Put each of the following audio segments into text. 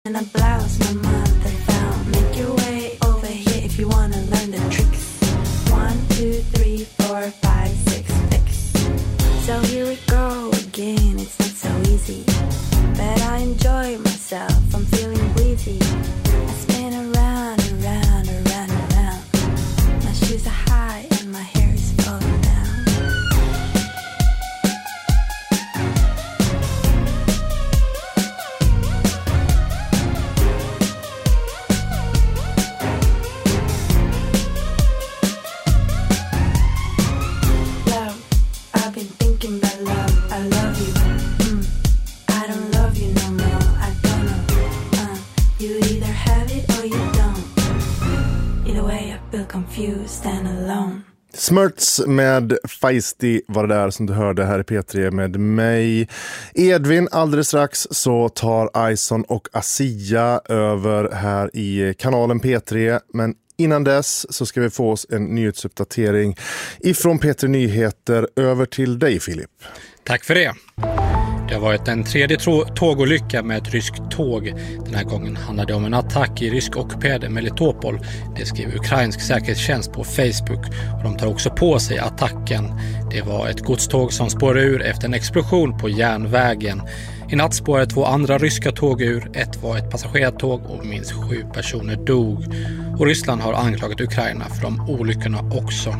And a blouse my mother found. Make your way over here if you wanna learn the tricks. 1, 2, 3, 4, 5, 6, fix. So here we go again. It's not so easy, but I enjoy myself. I'm feeling breezy. I spin around, around, around, around. My shoes are high and my hair is falling down. Smurts med Feisty var det där som du hörde här i P3 med mig, Edvin. Alldeles strax så tar Ison och Asia över här i kanalen P3, men innan dess så ska vi få oss en nyhetsuppdatering ifrån P3 Nyheter. Över till dig, Filip. Tack för det. Det har varit en tredje tågolycka med ett ryskt tåg. Den här gången handlade det om en attack i rysk-ockuperade Melitopol. Det skriver ukrainsk säkerhetstjänst på Facebook. Och de tar också på sig attacken. Det var ett godståg som spårade ur efter en explosion på järnvägen. I natt spårade 2 andra ryska tåg ur. Ett var ett passagerartåg och minst 7 personer dog. Och Ryssland har anklagat Ukraina för de olyckorna också.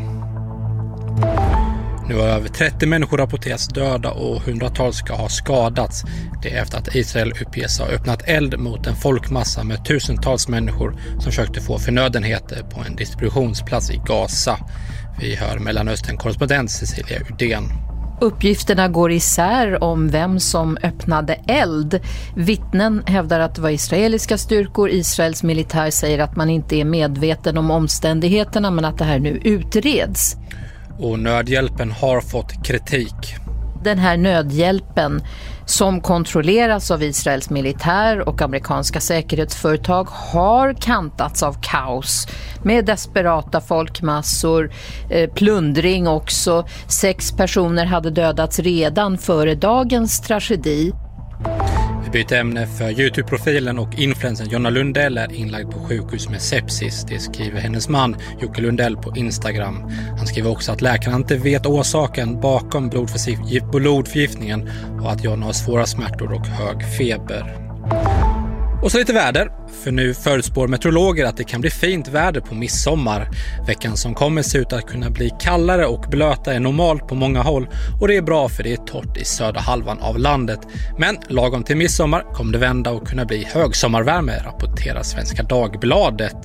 Nu har över 30 människor rapporterats döda och hundratals ska ha skadats. Det är efter att Israel uppges ha öppnat eld mot en folkmassa med tusentals människor som försökte få förnödenheter på en distributionsplats i Gaza. Vi hör Mellanöstern-korrespondent Cecilia Udén. Uppgifterna går isär om vem som öppnade eld. Vittnen hävdar att det var israeliska styrkor. Israels militär säger att man inte är medveten om omständigheterna men att det här nu utreds. Och nödhjälpen har fått kritik. Den här nödhjälpen som kontrolleras av Israels militär och amerikanska säkerhetsföretag har kantats av kaos med desperata folkmassor, plundring också. 6 personer hade dödats redan före dagens tragedi. Vi byter ämne för YouTube-profilen och influensen Jonna Lundell är inlagd på sjukhus med sepsis. Det skriver hennes man Jocke Lundell på Instagram. Han skriver också att läkarna inte vet orsaken bakom blodförgiftningen och att Jonna har svåra smärtor och hög feber. Och så lite väder, för nu förutspår meteorologer att det kan bli fint väder på midsommar. Veckan som kommer ser ut att kunna bli kallare och blöta än normalt på många håll och det är bra för det är torrt i södra halvan av landet. Men lagom till midsommar kommer det vända och kunna bli högsommarvärme, rapporterar Svenska Dagbladet.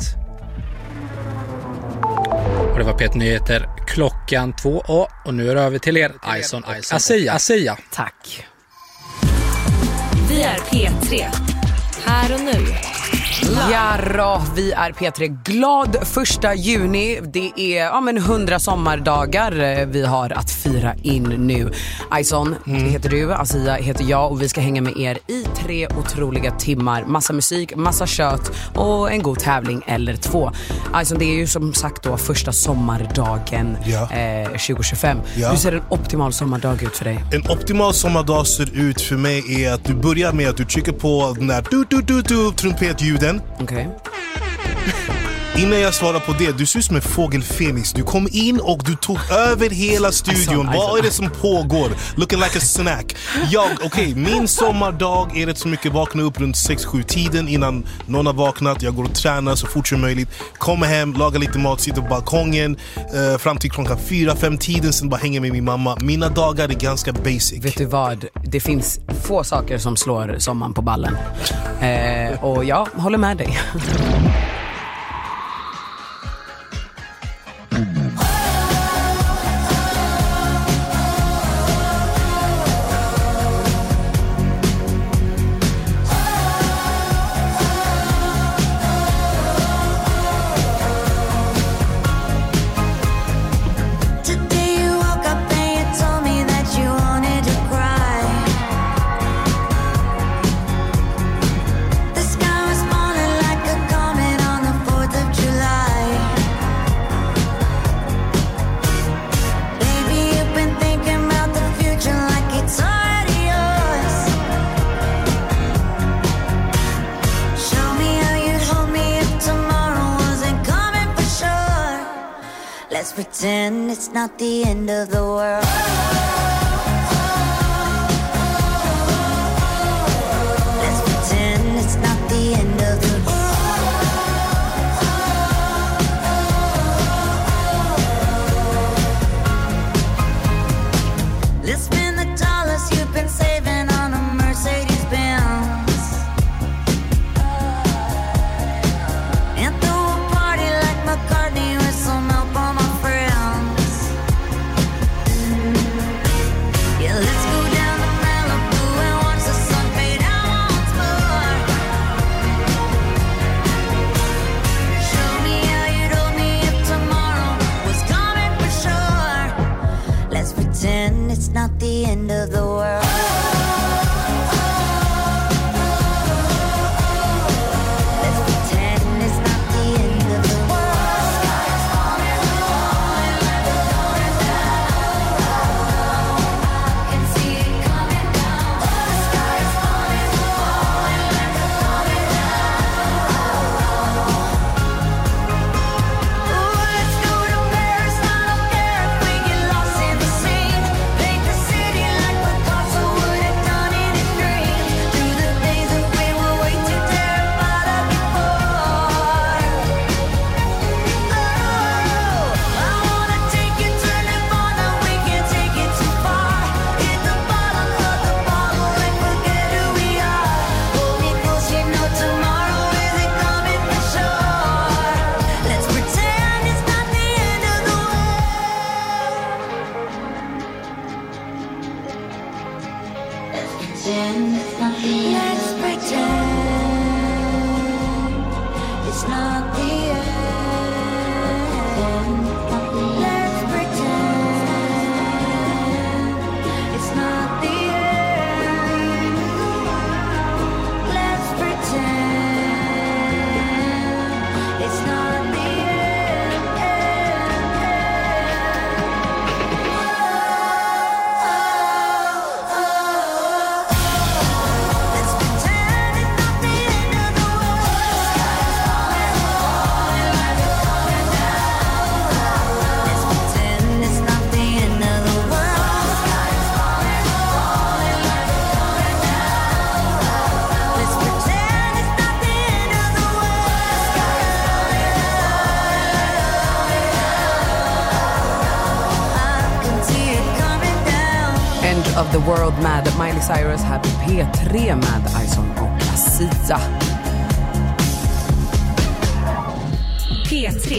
Och det var P3 Nyheter klockan 2 och nu är det över till er, Ison och Asia. Tack. Vi är P3. Här och nu. Ja, vi är P3. Glad 1 juni. Det är 100 sommardagar vi har att fira in nu. Ison heter du, Asia heter jag och vi ska hänga med er i 3 otroliga timmar. Massa musik, massa kött och en god tävling eller 2. Ison, det är ju som sagt då första sommardagen 2025. Hur ser en optimal sommardag ut för dig? En optimal sommardag ser ut för mig är att du börjar med att du trycker på den där trumpetljuden. Okej. Innan jag svarar på det, du ser ut som en fågel Fenix. Du kom in och du tog över hela studion. Vad är det som pågår? Looking like a snack. Min sommardag är rätt så mycket. Vakna upp runt 6-7 tiden innan någon har vaknat. Jag går och tränar så fort som möjligt. Kommer hem, lagar lite mat, sitter på balkongen fram till klockan 4-5 tiden. Sen bara hänger med min mamma. Mina dagar är ganska basic. Vet du vad? Det finns få saker som slår sommaren på ballen. Och jag håller med dig. The sky was falling like a comet on Let's pretend it's not the end of the world. Let's pretend it's not the end of the world. Let's spend the dollars you've been saving on a Mercedes-Benz and throw a party like McCartney with some help on my friends. Yeah, let's go down to Malibu and watch the sun fade out once more. Show me how you'd hold me if tomorrow was coming for sure. Let's pretend it's not the end of the world. Let's pretend it's not the end of the world. Sky is falling, falling like a going down. I can see it coming down. The sky is falling, falling like a going down. Ooh, let's go to Paris, I don't care if we get lost in the scene. Paint the city like Picasso would have done it in dreams. Through the days that we were way too terrified of before. Oh, I wanna take you to Nirvana, we can't take it too far. Hit the bottom of the bottle and forget who we are. Hold me close, you know tomorrow isn't coming for sure. Let's pretend it's not the end of the world. Let's pretend it's not the end. Let's pretend it's not the end. Let's pretend it's not the end. Let's pretend it's not the Let's pretend it's not the end of the world. Sky is falling, falling like a going down. Let's pretend it's not the end of the world. Sky is falling, falling like a going down. Let's pretend it's not the end of the world. Sky is falling, falling like a going down. I can see it coming down. End of the World med Miley Cyrus här på P3 med Ison och Sia. P3.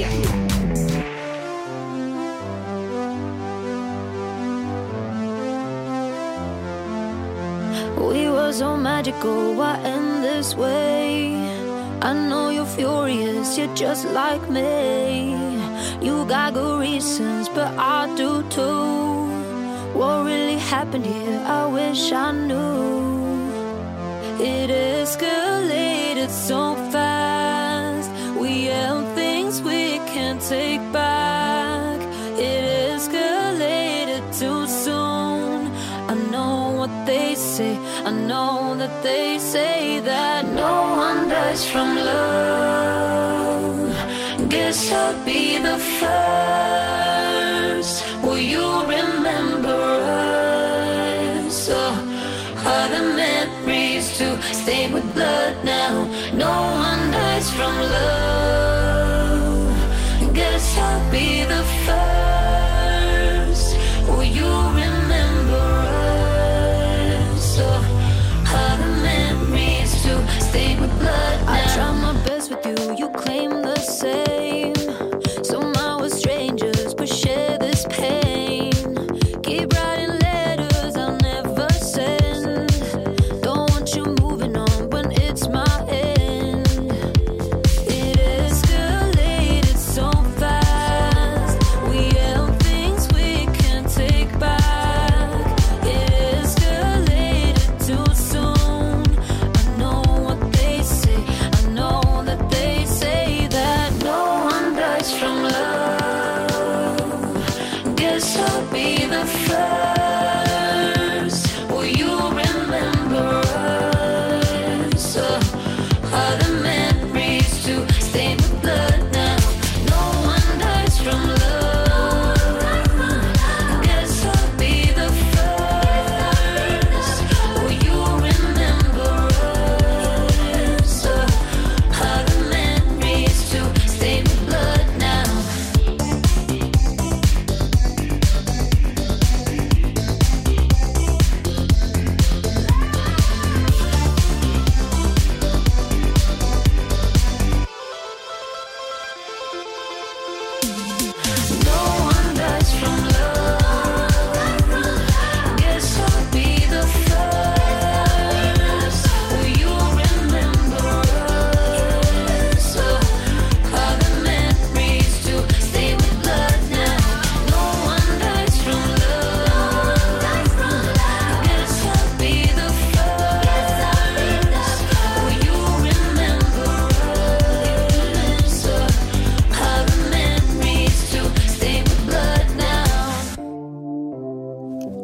We were so magical, why end this way? I know you're furious, you're just like me. You got good reasons, but I do too. What really happened here, I wish I knew. It escalated so fast. We held things we can't take back. It escalated too soon. I know what they say, I know that they say that no one dies from love. Guess I'll be the first. Will you remember us? Are the memories to stay with blood now? No one dies from love. Guess I'll be the first. Will you remember us? Are the memories to stay with blood now? I try my best with you, you claim the same. Somehow we're strangers, but share this pain. Keep writing letters I'll never send. Don't want you moving on when it's my end. It escalated so fast. We held things we can't take back. It escalated too soon. I know what they say, I know that they say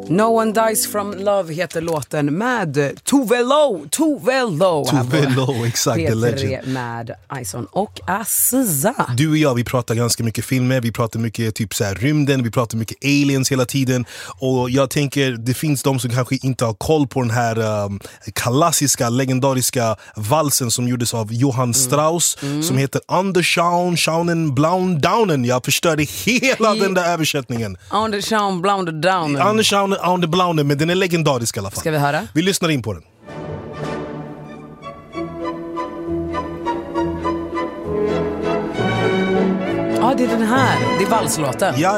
No One Dies From Love heter låten med Tove Lo. Exakt, the legend. Med Ison och Aziza. Du och jag, vi pratar ganska mycket filmer, vi pratar mycket typ så här rymden, vi pratar mycket aliens hela tiden. Och jag tänker, det finns de som kanske inte har koll på den här klassiska, legendariska valsen som gjordes av Johann Strauss, som heter Underschauen, Schaunen, Blauen, Daunen. Jag förstörde hela den där översättningen. Underschauen, Blauen, Daunen. Underschauen, Under Blauen, men den är legendarisk i alla fall. Ska vi höra? Vi lyssnar in på den. Ja, det är den här. Det är valslåten. Ja.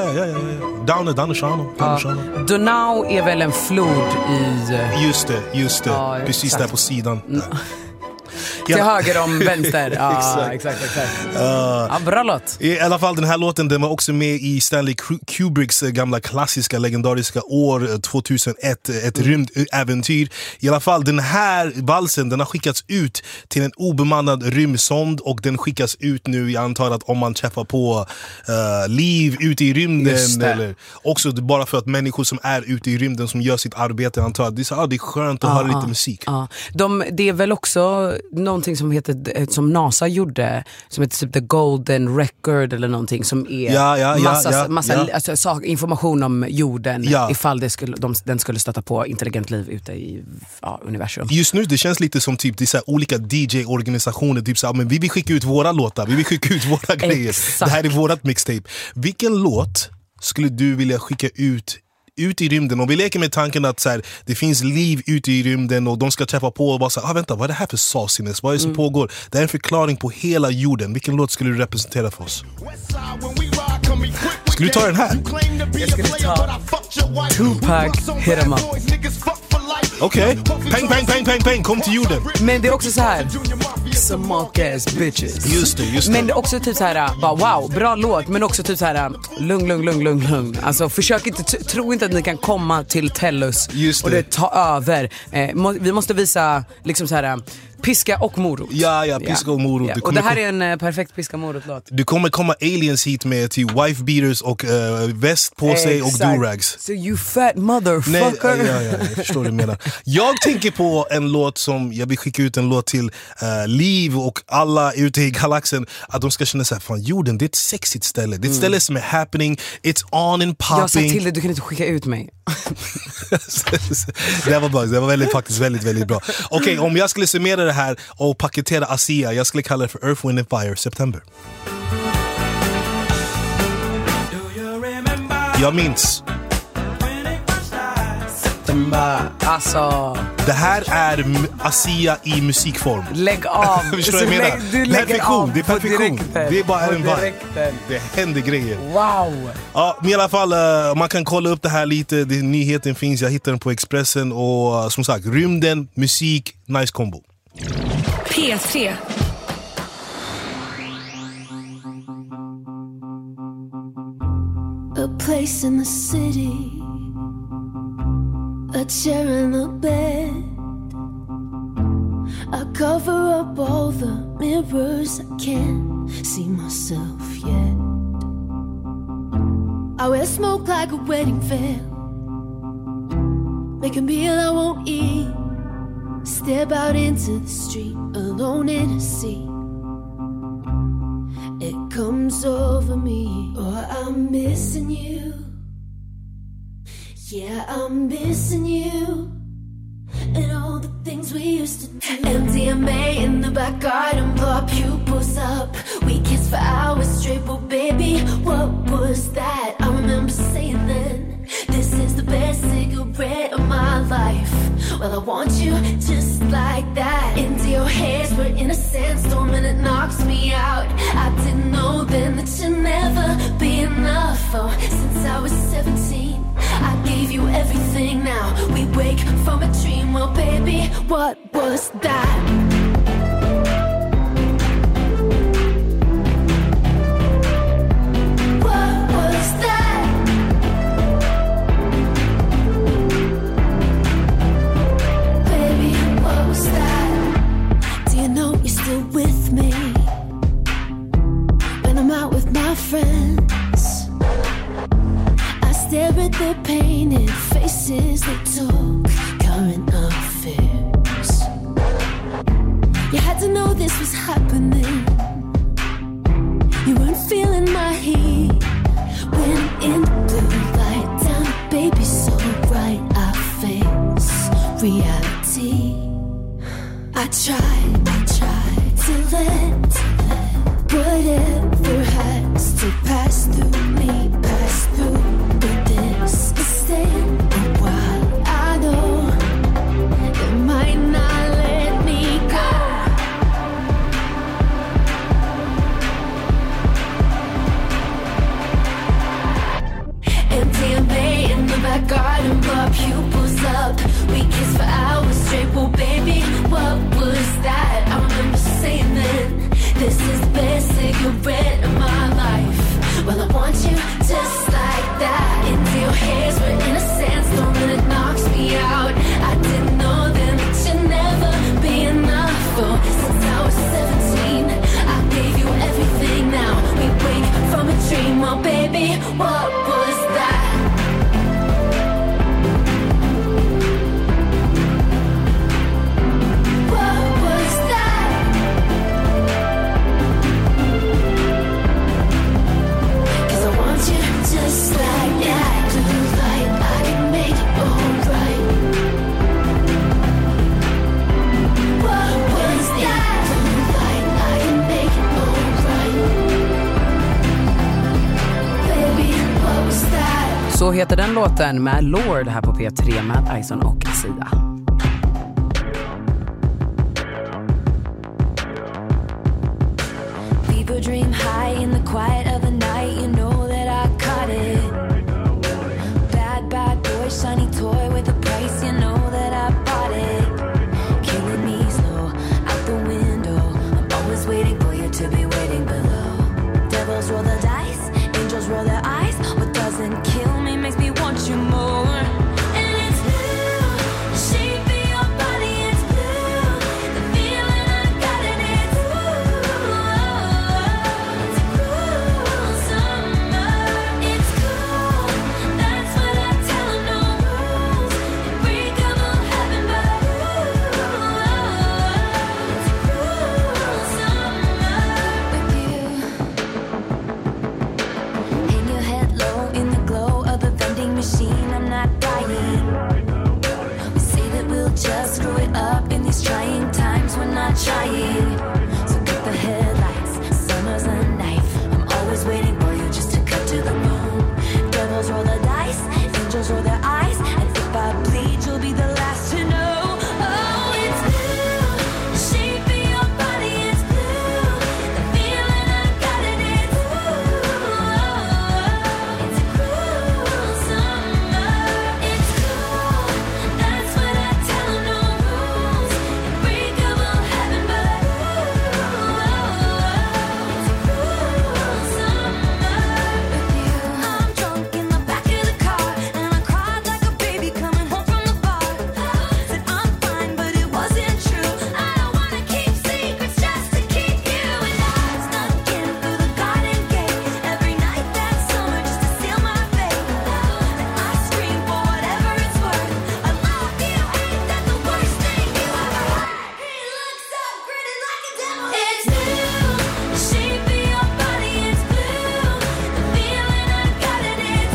Donau är väl en flod i... Just det. Ja, precis exakt. där på sidan. Till höger om vänster. Ja, exakt. Ja, bra låt. I alla fall den här låten, den var också med i Stanley Kubricks gamla klassiska legendariska år 2001, ett rymdäventyr. I alla fall den här valsen, den har skickats ut till en obemannad rymdsond och den skickas ut nu. Jag antar att om man träffar på liv ute i rymden, eller också bara för att människor som är ute i rymden som gör sitt arbete, antar att det är skönt att höra lite musik. Det är väl också någonting som heter, som NASA gjorde, som heter typ The Golden Record eller någonting, som är massa alltså, information om jorden ifall den skulle stöta på intelligent liv ute i universum. Just nu det känns lite som typ så här, olika DJ-organisationer typ så här, men vi vill skicka ut våra låtar, vi vill skicka ut våra grejer. Det här är vårat mixtape. Vilken låt skulle du vilja skicka ut i rymden? Och vi leker med tanken att så här, det finns liv ute i rymden och de ska träffa på och bara säga, vänta, vad är det här för sauciness? Vad är det som pågår? Det är en förklaring på hela jorden. Vilken låt skulle du representera för oss? Skulle du ta den här? Jag skulle ta Tupac, Hit 'em Up. Okej, pang, kom till jorden. Men det är också så här, some mock ass bitches. Just det. Men det är också typ så här, bara wow, bra låt, men också typ så här, lugn. Alltså försök inte, tro inte att ni kan komma till Tellus och det ta över. Vi måste visa liksom så här, piska och morot. Ja, piska och morot. Ja. Och det här är en perfekt piska morot-låt. Du kommer komma aliens hit med till wife beaters och väst på sig och do-rags. So you fat motherfucker. Nej, jag förstår det du menar. Jag tänker på en låt som, jag vill skicka ut en låt till Liv och alla ute i galaxen, att de ska känna så här, fan, jorden, det är ett sexigt ställe. Det är ett ställe som är happening, it's on and popping. Jag sa till dig, du kan inte skicka ut mig. Det var bra, det var faktiskt väldigt bra. Okej, om jag skulle summera det här och paketera Asia, jag skulle kalla det för Earth, Wind and Fire, September. Jag minns. Alltså, det här är Asia i musikform. Lägg av. Förstår du vad jag menar? Du perfektion, det är perfektion. Det är bara en vibe. Direkten. Det händer grejer. Wow. Ja, men i alla fall, man kan kolla upp det här lite. Nyheten finns, jag hittar den på Expressen. Och som sagt, rymden, musik, nice combo. P3. A place in the city, a chair and a bed. I cover up all the mirrors, I can't see myself yet. I wear smoke like a wedding veil, make a meal I won't eat, step out into the street alone in a sea. It comes over me, oh, I'm missing you. Yeah, I'm missing you. And all the things we used to do. MDMA in the back garden, blow our pupils up. We kissed for hours straight, but baby, what was that? I remember saying then, this is the best cigarette of my life. Well, I want you just like that. Into your hands, we're in a sandstorm and it knocks me out. I didn't know then that you'd never be enough. Oh, since I was 17, I gave you everything. Now we wake from a dream. Well, baby, what was that? What was that? Baby, what was that? Do you know you're still with me when I'm out with my friends? I stare with the painted faces that took current affairs. You had to know this was happening. You weren't feeling my heat when in the blue light down, baby, so bright I face reality. I tried to let whatever has to pass through me, pass through. But this is staying a while. I know it might not let me go. Empty and bay in the back garden, but pupils up. We kissed for hours straight, well baby, what was that? I remember saying then, this is the best cigarette of my life. Well, I want you just like that. Into your hairs, we're in a sandstorm and it knocks me out. I didn't know then that you'd never be enough. Oh, since I was 17, I gave you everything. Now we wake from a dream. Well, baby, what was that? Just like that, blue light, I can make it alright. What was that? Blue light, I can make it alright. Baby, what was that? Så heter den låten med Lord här på P3 med Ison och Sia. People dream high in the quiet of the night. You know that I caught it. Bad boy, shiny toy with a price. You know that I bought it. Killing me slow, out the window. I'm always waiting for you to be waiting below. Devils roll the dice, angels roll their eyes. What doesn't kill me makes me want you more. And it's blue, the shape of your body, it's blue. The feeling I got in it, ooh. It's a cruel summer, it's cool. That's what I tell 'em, no rules. Unbreakable heaven, but ooh. It's a cruel summer with you. Hang your head low in the glow of the vending machine. I'm not dying. We say that we'll just screw it up in these trying times. We're not trying. So get the headlights. Summer's a knife. I'm always waiting for you just to cut to the bone. Devils roll the dice. Angels roll their eyes. And if I bleed, you'll be the last to know. Oh, it's blue. The shape of your body, it's blue. The feeling I got in it, ooh. It's a cruel summer. It's cool. That's what I tell 'em, no rules. Unbreakable heaven, but ooh. It's a cruel summer with you. I'm drunk in the back of the car, and I cried like a baby coming home from the bar. Said I'm fine, but it wasn't true. I don't wanna keep secrets just to keep you. And I snuck in through the garden gate every night that summer just to seal my fate. And I scream for whatever it's worth. I love you, ain't that the worst thing you ever heard? He looks so gritty like a devil. It's blue, the shape of your body, it's blue. The feeling I got in it,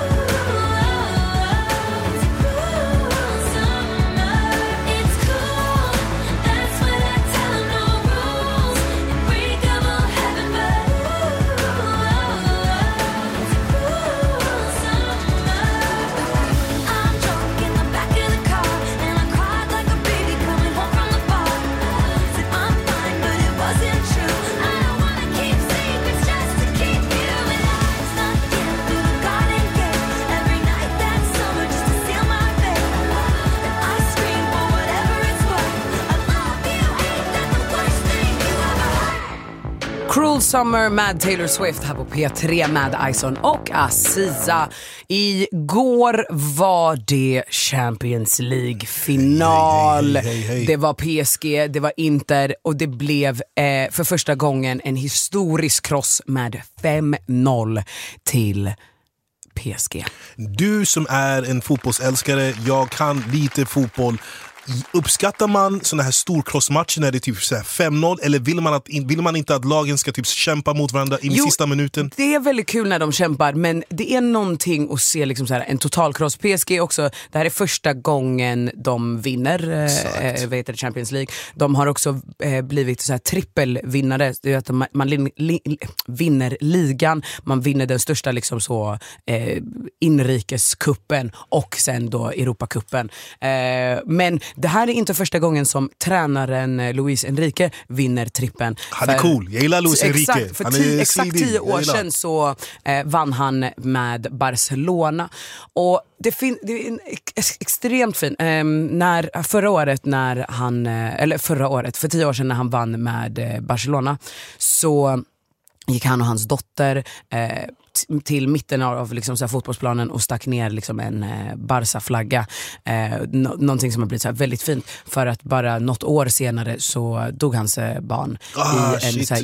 ooh. It's a cruel summer, it's cool. That's what I tell 'em, no rules. Unbreakable heaven, but ooh. It's a cruel summer. I'm drunk in the back of the car, and I cried like a baby coming home from the bar. Said I'm fine, but it wasn't true. I don't wanna keep secrets just to keep you. And I snuck in through the garden gate every night that summer just to seal my fate. And I scream for whatever it's worth. I love you, ain't that the worst thing you ever heard? Cruel Summer med Taylor Swift här på P3 med Ison och Asia. Igår var det Champions League-final. Hej. Det var PSG, det var Inter och det blev för första gången en historisk kross med 5-0 till PSG. Du som är en fotbollsälskare, jag kan lite fotboll. Uppskattar man såna här storcrossmatcher när det är typ så här 5-0 eller vill man inte att lagen ska typ kämpa mot varandra i sista minuten? Det är väldigt kul när de kämpar, men det är någonting att se liksom så här, en totalcross. PSG också, det här är första gången de vinner Champions League. De har också blivit så här trippelvinnare. Det är att man vinner ligan, man vinner den största liksom så inrikeskuppen och sen då Europacupen. Men det här är inte första gången som tränaren Luis Enrique vinner trippen. Han är cool, jag gillar Luis Enrique. Exakt, för exakt 10 år sedan så vann han med Barcelona. Och det är extremt fin. För 10 år sedan när han vann med Barcelona så gick han och hans dotter till mitten av liksom så här fotbollsplanen och stack ner liksom en Barca-flagga. Någonting som har blivit så här väldigt fint, för att bara något år senare så dog hans barn i en så här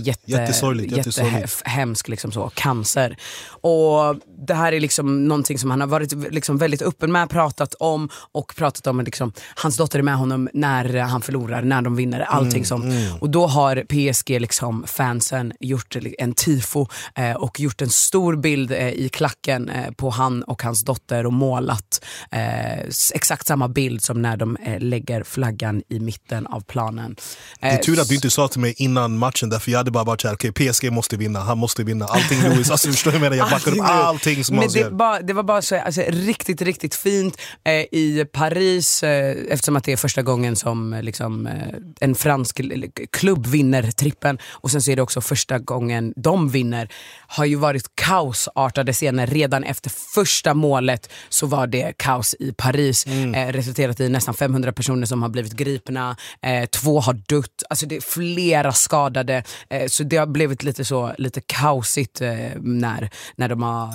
jättehemsk liksom så, cancer. Och det här är liksom någonting som han har varit liksom väldigt öppen med, pratat om liksom, hans dotter är med honom när han förlorar, när de vinner, allting sånt. Och då har PSG liksom fansen gjort en tifo och gjort en stor bild i klacken på han och hans dotter och målat exakt samma bild som när de lägger flaggan i mitten av planen. Det är tur att du inte sa till mig innan matchen, därför jag hade bara varit såhär, okej, PSG måste vinna, han måste vinna, allting Louis, alltså förstår du vad jag backar upp allting som han gör. Det var bara så alltså, riktigt, riktigt fint i Paris, eftersom att det är första gången som liksom, en fransk klubb vinner trippen, och sen så är det också första gången de vinner, har ju varit kaosartade scener. Redan efter första målet så var det kaos i Paris, resulterat i nästan 500 personer som har blivit gripna, 2 har dött, alltså det är flera skadade, så det har blivit lite kaosigt när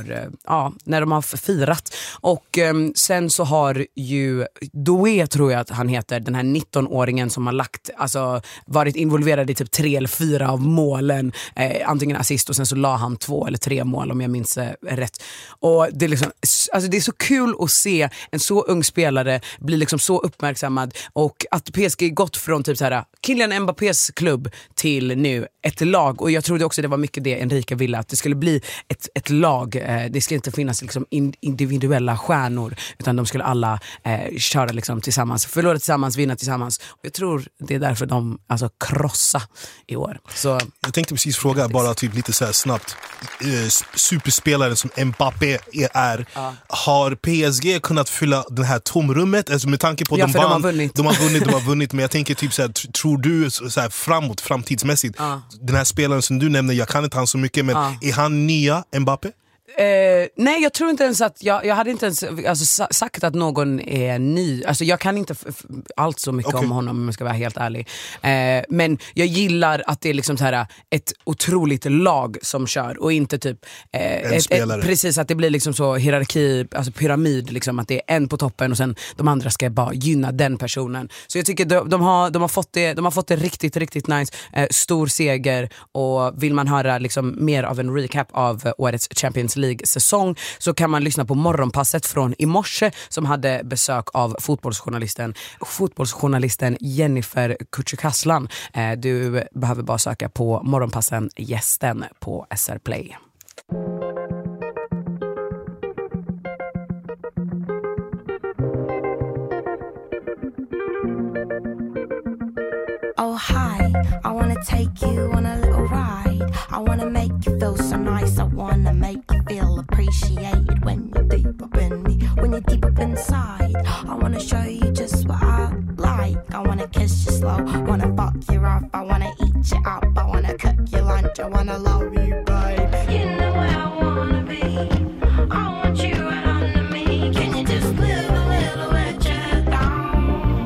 de har firat. Och sen så har ju Doué, tror jag att han heter, den här 19-åringen som har varit involverad i typ 3 eller 4 av målen, antingen assist, och sen så la han 2 eller 3 mål om jag minns rätt. Och det är liksom, alltså det är så kul att se en så ung spelare bli liksom så uppmärksammad, och att PSG gått från typ så här Kylian Mbappés klubb till nu ett lag. Och jag trodde också det var mycket det Enrique ville, att det skulle bli ett lag. Det skulle inte finnas liksom individuella stjärnor, utan de skulle alla köra liksom tillsammans, förlora tillsammans, vinna tillsammans. Och jag tror det är därför de alltså krossa i år. Så jag tänkte precis fråga bara typ lite så här snabbt, superspelare som Mbappé är, har PSG kunnat fylla det här tomrummet, alltså med tanke på de har vunnit, men jag tänker typ så här, tror du så här framtidsmässigt, den här spelaren som du nämner, jag kan inte han så mycket, men är han nya Mbappé? Nej, jag tror inte ens att jag hade inte ens sagt att någon är ny. Alltså jag kan inte allt så mycket om honom, om jag ska vara helt ärlig. Men jag gillar att det är liksom så här ett otroligt lag som kör, och inte typ precis att det blir liksom så hierarki, alltså pyramid liksom, att det är en på toppen och sen de andra ska bara gynna den personen. Så jag tycker de har fått det riktigt, riktigt nice. Stor seger, och vill man höra liksom mer av en recap av årets Champions League-säsong så kan man lyssna på morgonpasset från i morse, som hade besök av fotbollsjournalisten Jennifer Kücükaslan. Du behöver bara söka på morgonpassen gästen på SR Play. Oh hi, I wanna take you on a little ride. I wanna make you feel so nice. I wanna make you feel appreciated when you're deep up in me, when you're deep up inside. I wanna show you just what I like. I wanna kiss you slow, wanna fuck you rough. I wanna eat you up, I wanna cook your lunch. I wanna love you, babe. You know where I wanna be. I want you right under me. Can you just live a little bit down?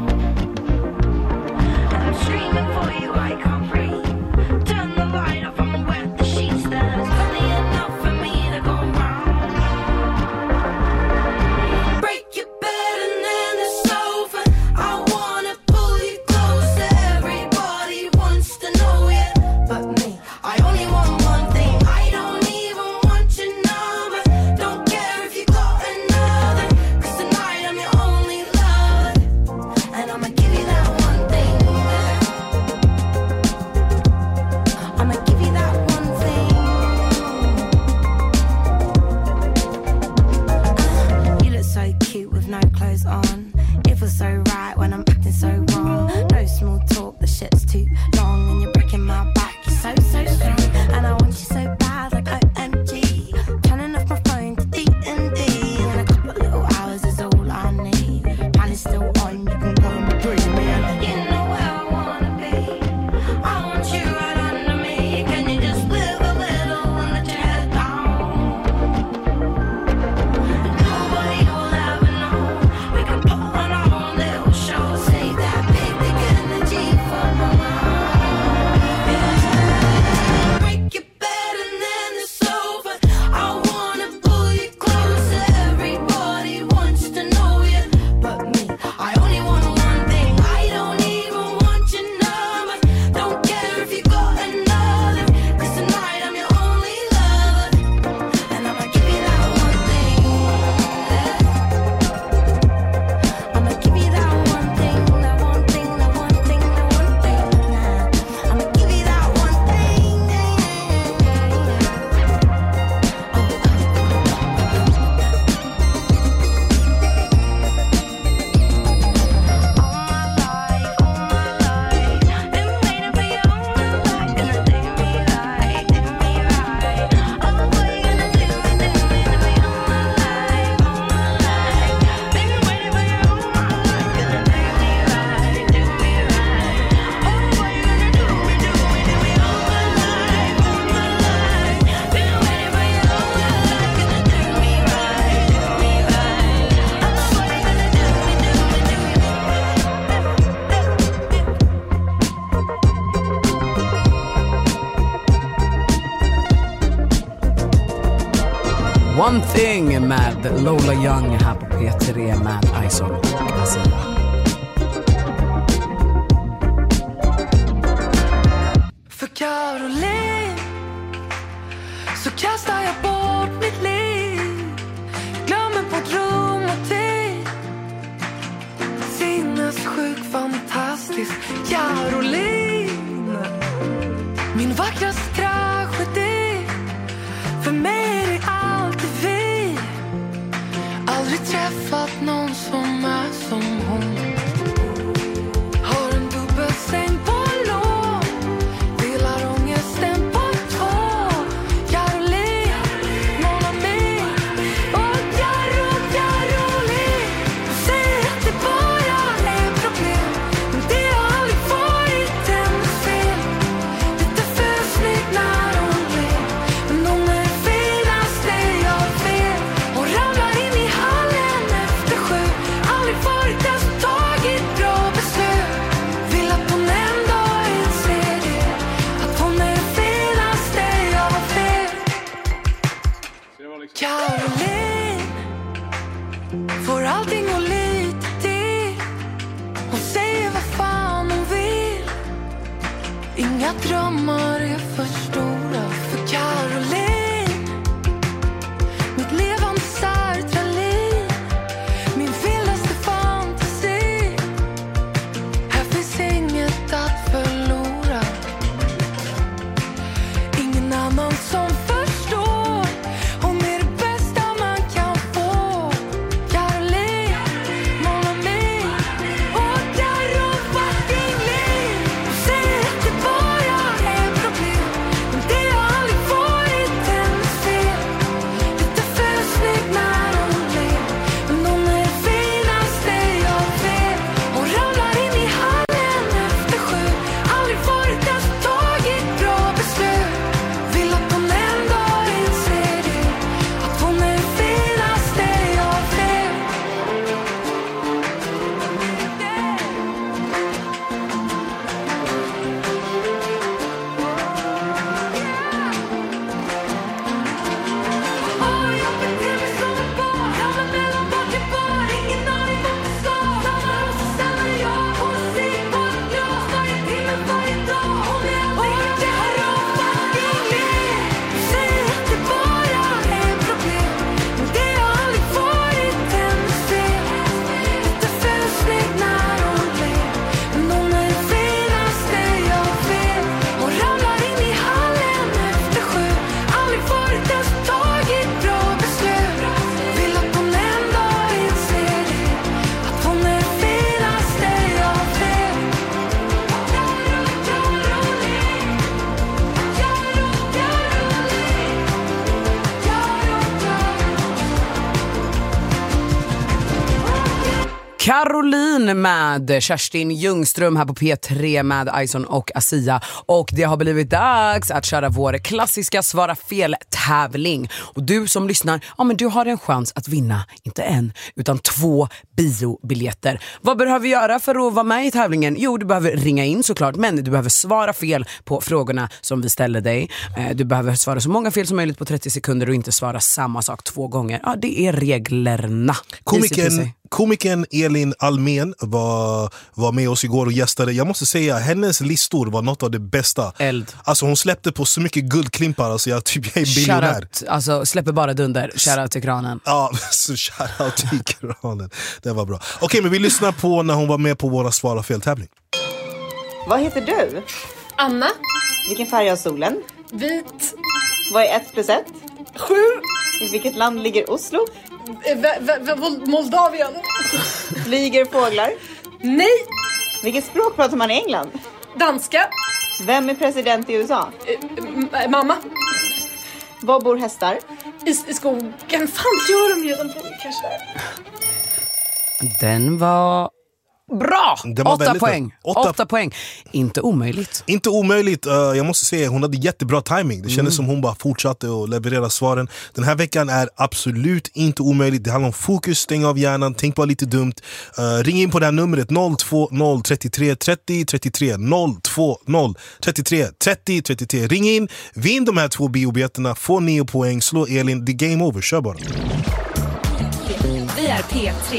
I'm screaming for you, I can't breathe. Turn the light off, I'ma wet the sheets. There's plenty enough for me to go round. Break your bed and then it's over. I wanna pull you closer. Everybody wants to know you, but me, I only want one thing. I don't even want your number. Don't care so, so strong. And I want you so bad, like OMG. Turning off my phone to D&D. And a couple of little hours is all I need. Plan is still on, you can go and bring me in. You know where I wanna be. I want you right under me. Can you just live a little and let your head down? And nobody will ever know. We can put on our own little show. Save that big, big energy for my mind. Break your bed and then it's over. I wanna pull you closer. Everybody wants to know you, but me. I only want one thing. I don't even want your number. Don't care if you got another. 'Cause tonight I'm your only lover. And I'ma give you that one thing. I'ma give you that one thing. That one thing, that one thing, that one thing. I'ma give you that one thing. One Thing med Lola Young här på P3 med Ison och Asia. För Caroline så kastar jag bort mitt liv. Glömmer bort rum och tid. Sinnessjuk, fantastisk Caroline. Min vackraste tragedi. För mig är det alltid vi. Aldrig träffat någon som är som hon. Har en dubbelsäng på lån. Delar ångesten på två. Caroline, mon ami. Och Caroline. Du säger att det bara är problem. Men det har aldrig varit hennes fel. Lite för snygg när hon ler. Men hon är det finaste jag vet. Hon ramlar in i hallen efter 7. Aldrig varit den som tagit bra beslut. Vill att hon en dag inser det. Att hon är det finaste jag vet. Caroline får allting och lite till. Hon säger vad fan hon vill. Inga drömmar är för stora för Caroline. Mitt levande sertralin. Min vildaste fantasi. Här finns inget att förlora. Ingen annan som förstår. Hon är det bästa man kan få. Caroline, mon ami. Och Caro fucking Lee. Du säger att det bara är problem. Men det har aldrig varit hennes fel. Lite för snygg när hon ler. Men hon är det finaste jag vet. Hon ramlar in i hallen efter 7. Aldrig varit den som tagit bra beslut. Vill att hon en Caroline med Kerstin Ljungström här på P3 med Ison och Asia. Och det har blivit dags att köra vår klassiska Svara fel-tävling. Och du som lyssnar, ja men du har en chans att vinna, inte en, utan 2 biobiljetter. Vad behöver vi göra för att vara med i tävlingen? Jo, du behöver ringa in såklart, men du behöver svara fel på frågorna som vi ställer dig. Du behöver svara så många fel som möjligt på 30 sekunder och inte svara samma sak 2 gånger. Ja, det är reglerna. Komikern Elin Almen var med oss igår och gästade. Jag måste säga, hennes listor var något av det bästa. Alltså hon släppte på så mycket guldklimpar. Alltså jag är biljonär. Shoutout, alltså släpper bara dunder. Shoutout till kranen. Ja, så shoutout till kranen. Det var bra. Okej, men vi lyssnar på när hon var med på våra Svara fel-tävling. Vad heter du? Anna. Vilken färg har solen? Vit. Vad är 1 + 1? 7. I vilket land ligger Oslo? Moldavien. Flyger fåglar? Nej. Vilket språk pratar man i England? Danska. Vem är president i USA? Mamma. Var bor hästar? I skogen. Fan gör de ju. De bor kanske där. Den var... Bra! 8 poäng. 8 poäng. Inte omöjligt. Inte omöjligt. Jag måste säga, hon hade jättebra timing. Det kändes som hon bara fortsatte att leverera svaren. Den här veckan är absolut inte omöjligt. Det handlar om fokus, stäng av hjärnan, tänk bara lite dumt. Ring in på det här numret 020 33 30 33 020 33 30 33. Ring in, vinn de här 2 biobiljetterna, få 9 poäng, slå Elin, the game over, kör bara. Vi är P3.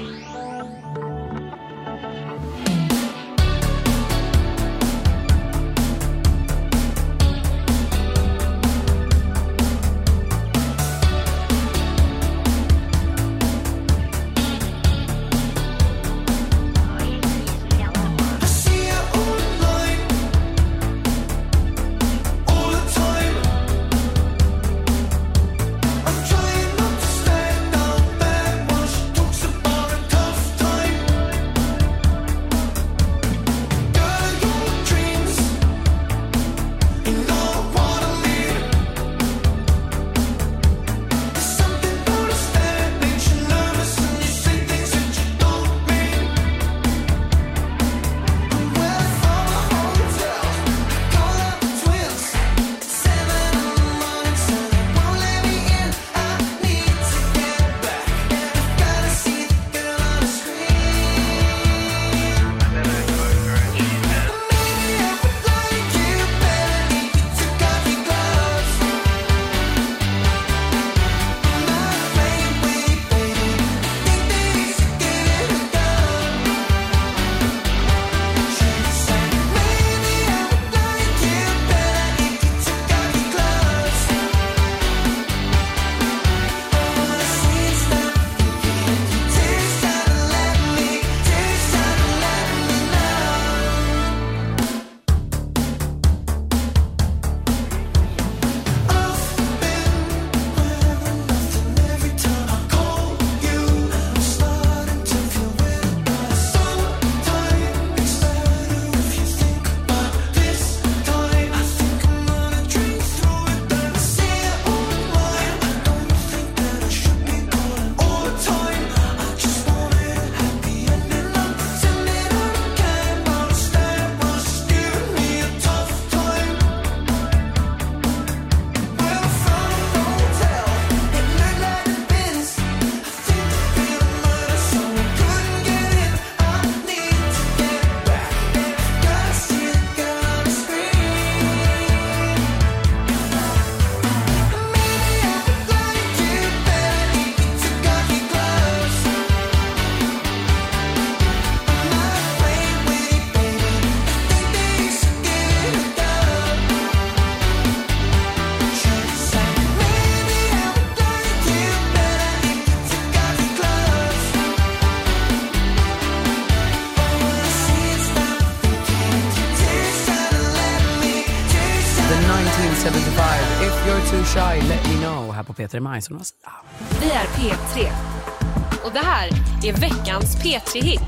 If you're too shy, let me know. Här på P3 med Ison och Asia. Vi är P3. Och det här är veckans P3-hit.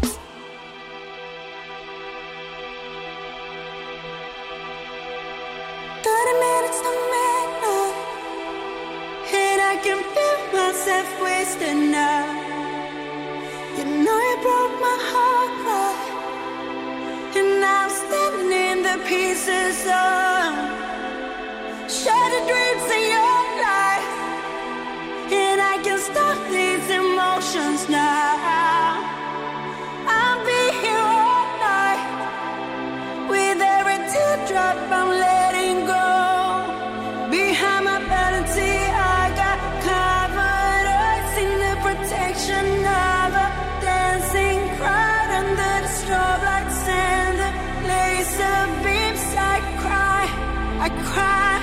Myself wasted now. You know you broke pieces of shattered dreams in your life, and I can stop these emotions now. I'll be here all night with every teardrop I'm letting go. Behind my vanity I got covered eyes in the protection of a dancing crowd under the strobe lights and the laser beams. I cry,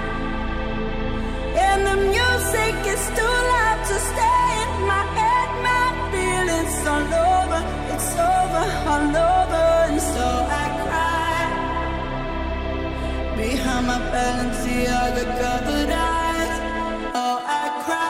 and the music is too loud to stay in my head. My feelings all over, it's over, all over, and so I cry. Behind my Balenciaga covered eyes, oh I cry.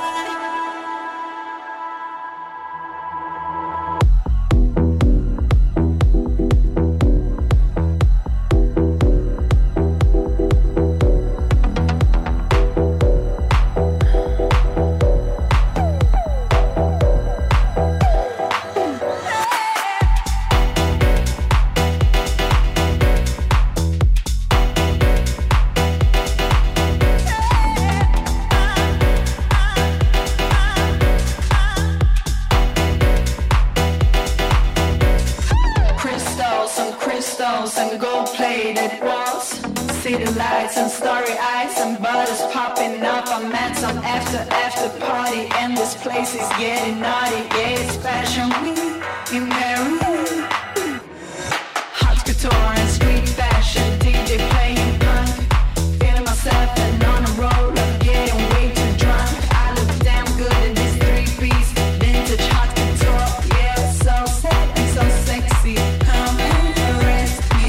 And gold-plated walls, city lights and starry eyes and bottles popping up. I'm at some after party and this place is getting naughty. Yeah, it's fashion week in Paris. Hot couture and street fashion, DJ playing punk. Feeling myself and on a roll, I'm getting way too drunk. I look damn good in this three-piece vintage hot couture. Yeah, it's so sad and so sexy. Come and arrest me.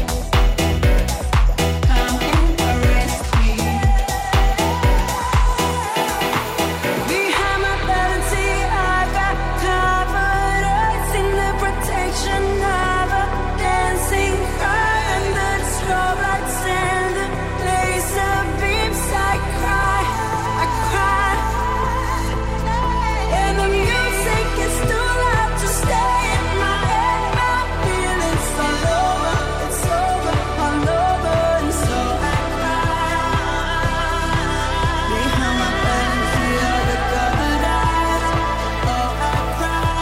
Come and arrest me. Behind my vanity I got covered eyes in the protection of a dancing crowd under the strobe lights and the laser beams. I cry, and the music is too loud to stay in my head. My feelings all over, it's over, all over, and so I cry. Behind my fantasy, all the covered eyes, oh I cry.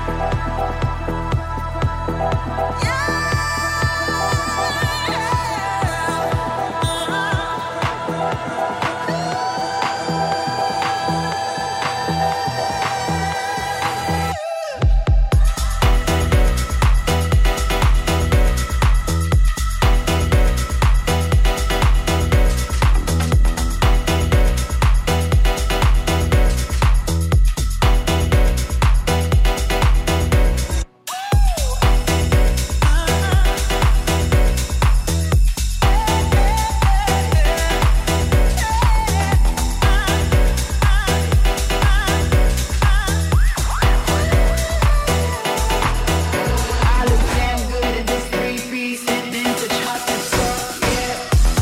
I look damn good in this three-piece vintage hot couture. Yeah.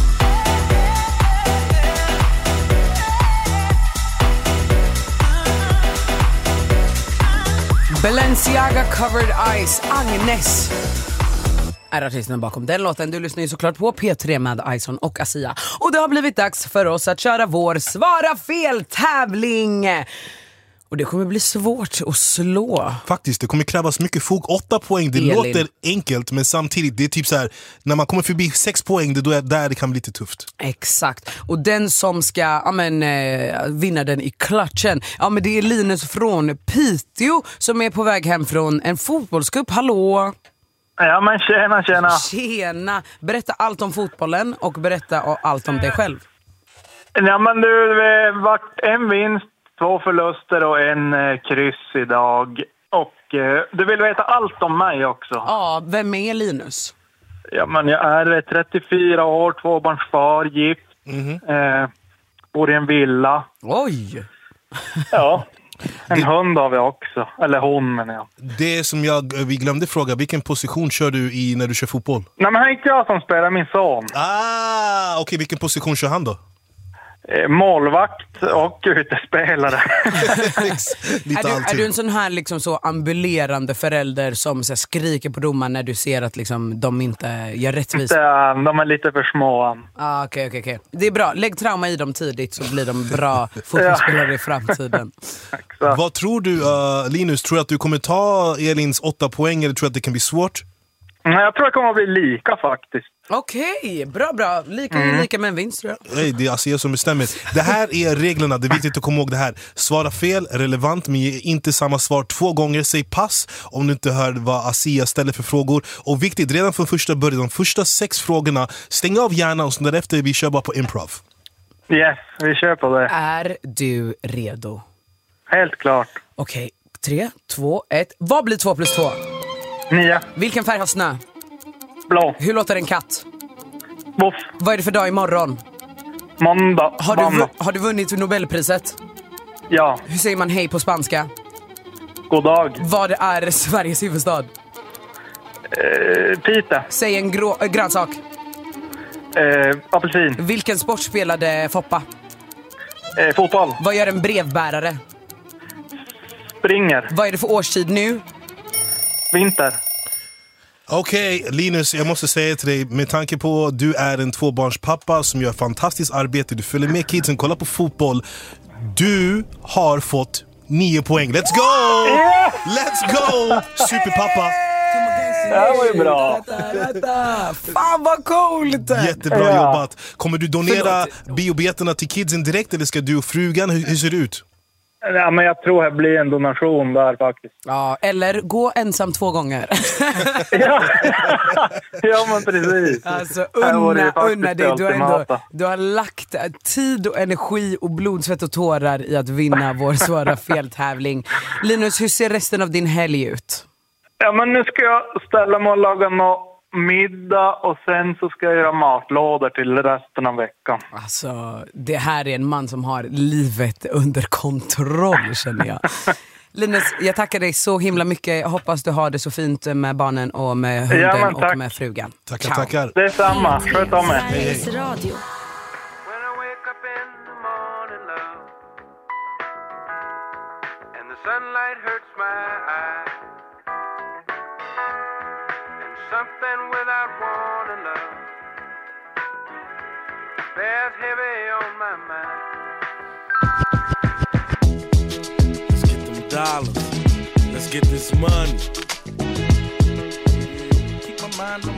Balenciaga Covered Eyes, Agnes är artisten bakom den låten. Du lyssnar ju såklart på P3 med Ison och Asia. Och det har blivit dags för oss att köra vår Svara fel-tävling. Och det kommer bli svårt att slå. Faktiskt, det kommer krävas mycket fog. 8 poäng, det Elin. låter enkelt, men samtidigt, det är typ så här, när man kommer förbi 6 poäng, det är då där det kan bli lite tufft. Exakt. Och den som ska vinna den i klatschen, det är Linus från Piteå som är på väg hem från en fotbollscup. Hallå! Ja men tjena. Tjena! Berätta allt om fotbollen och berätta allt om dig själv. Ja men du, det vart en vinst, 2 förluster och en kryss idag. Och du vill veta allt om mig också. Ja, vem är Linus? Ja men jag är 34 år, 2-barnsfar, gift. Bor i en villa. Oj! Ja. En hund har vi också. Eller hon menar jag. Det som vi glömde fråga, vilken position kör du i när du kör fotboll? Nej men här är inte jag som spelar, min son. Okej, vilken position kör han då? Målvakt och utespelare. Är du en sån här liksom så ambulerande förälder som så skriker på domaren när du ser att liksom, de inte gör rättvis? De är lite för små. Okej. Det är bra. Lägg trauma i dem tidigt så blir de bra fotbollsspelare i framtiden. Vad tror du, Linus? Tror du att du kommer ta Elins 8 poäng eller tror du att det kan bli svårt? Jag tror det kommer att bli lika faktiskt. Okej, bra. Lika med en vinst tror jag. Nej, det är Asia som bestämmer. Det här är reglerna, det är viktigt att komma ihåg det här. Svara fel, relevant, men ge inte samma svar 2 gånger. Säg pass om du inte hör vad Asia ställer för frågor. Och viktigt, redan från första början, de första 6 frågorna, stäng av hjärnan och så därefter vi kör bara på improv. Yes, vi kör på det. Är du redo? Helt klart. Okej, 3, 2, 1. Vad blir 2 + 2? 9. Vilken färg har snö? Blå. Hur låter en katt? Voff. Vad är det för dag imorgon? Måndag. Har du vunnit Nobelpriset? Ja. Hur säger man hej på spanska? God dag. Vad är Sveriges huvudstad? Piteå. Säg en grönsak. Apelsin. Vilken sport spelade Foppa? Fotboll. Vad gör en brevbärare? Springer. Vad är det för årstid nu? Vinter. Okej, Linus, jag måste säga till dig, med tanke på att du är en 2-barnspappa som gör fantastiskt arbete, du följer med kidsen, kollar på fotboll. Du har fått 9 poäng. Let's go! Yeah! Let's go! Superpappa. Det här var ju bra. Fan vad coolt! Jättebra jobbat. Kommer du donera biobiljetterna till kidsen direkt eller ska du och frugan? Hur ser det ut? Ja, men jag tror det blir en donation där faktiskt. Ja, eller gå ensam 2 gånger. Ja, men precis. Alltså, unna dig. Du har lagt tid och energi och blod, svett och tårar i att vinna vår svåra feltävling. Linus, hur ser resten av din helg ut? Ja, men nu ska jag ställa mig och laga något middag och sen så ska jag göra matlådor till resten av veckan. Alltså, det här är en man som har livet under kontroll, känner jag. Linus, jag tackar dig så himla mycket. Jag hoppas du har det så fint med barnen och med hunden och med frugan. Tackar. Det är samma. Sköt om er. Sveriges Radio. Something without warning, love bears heavy on my mind. Let's get them dollars. Let's get this money. Keep my mind on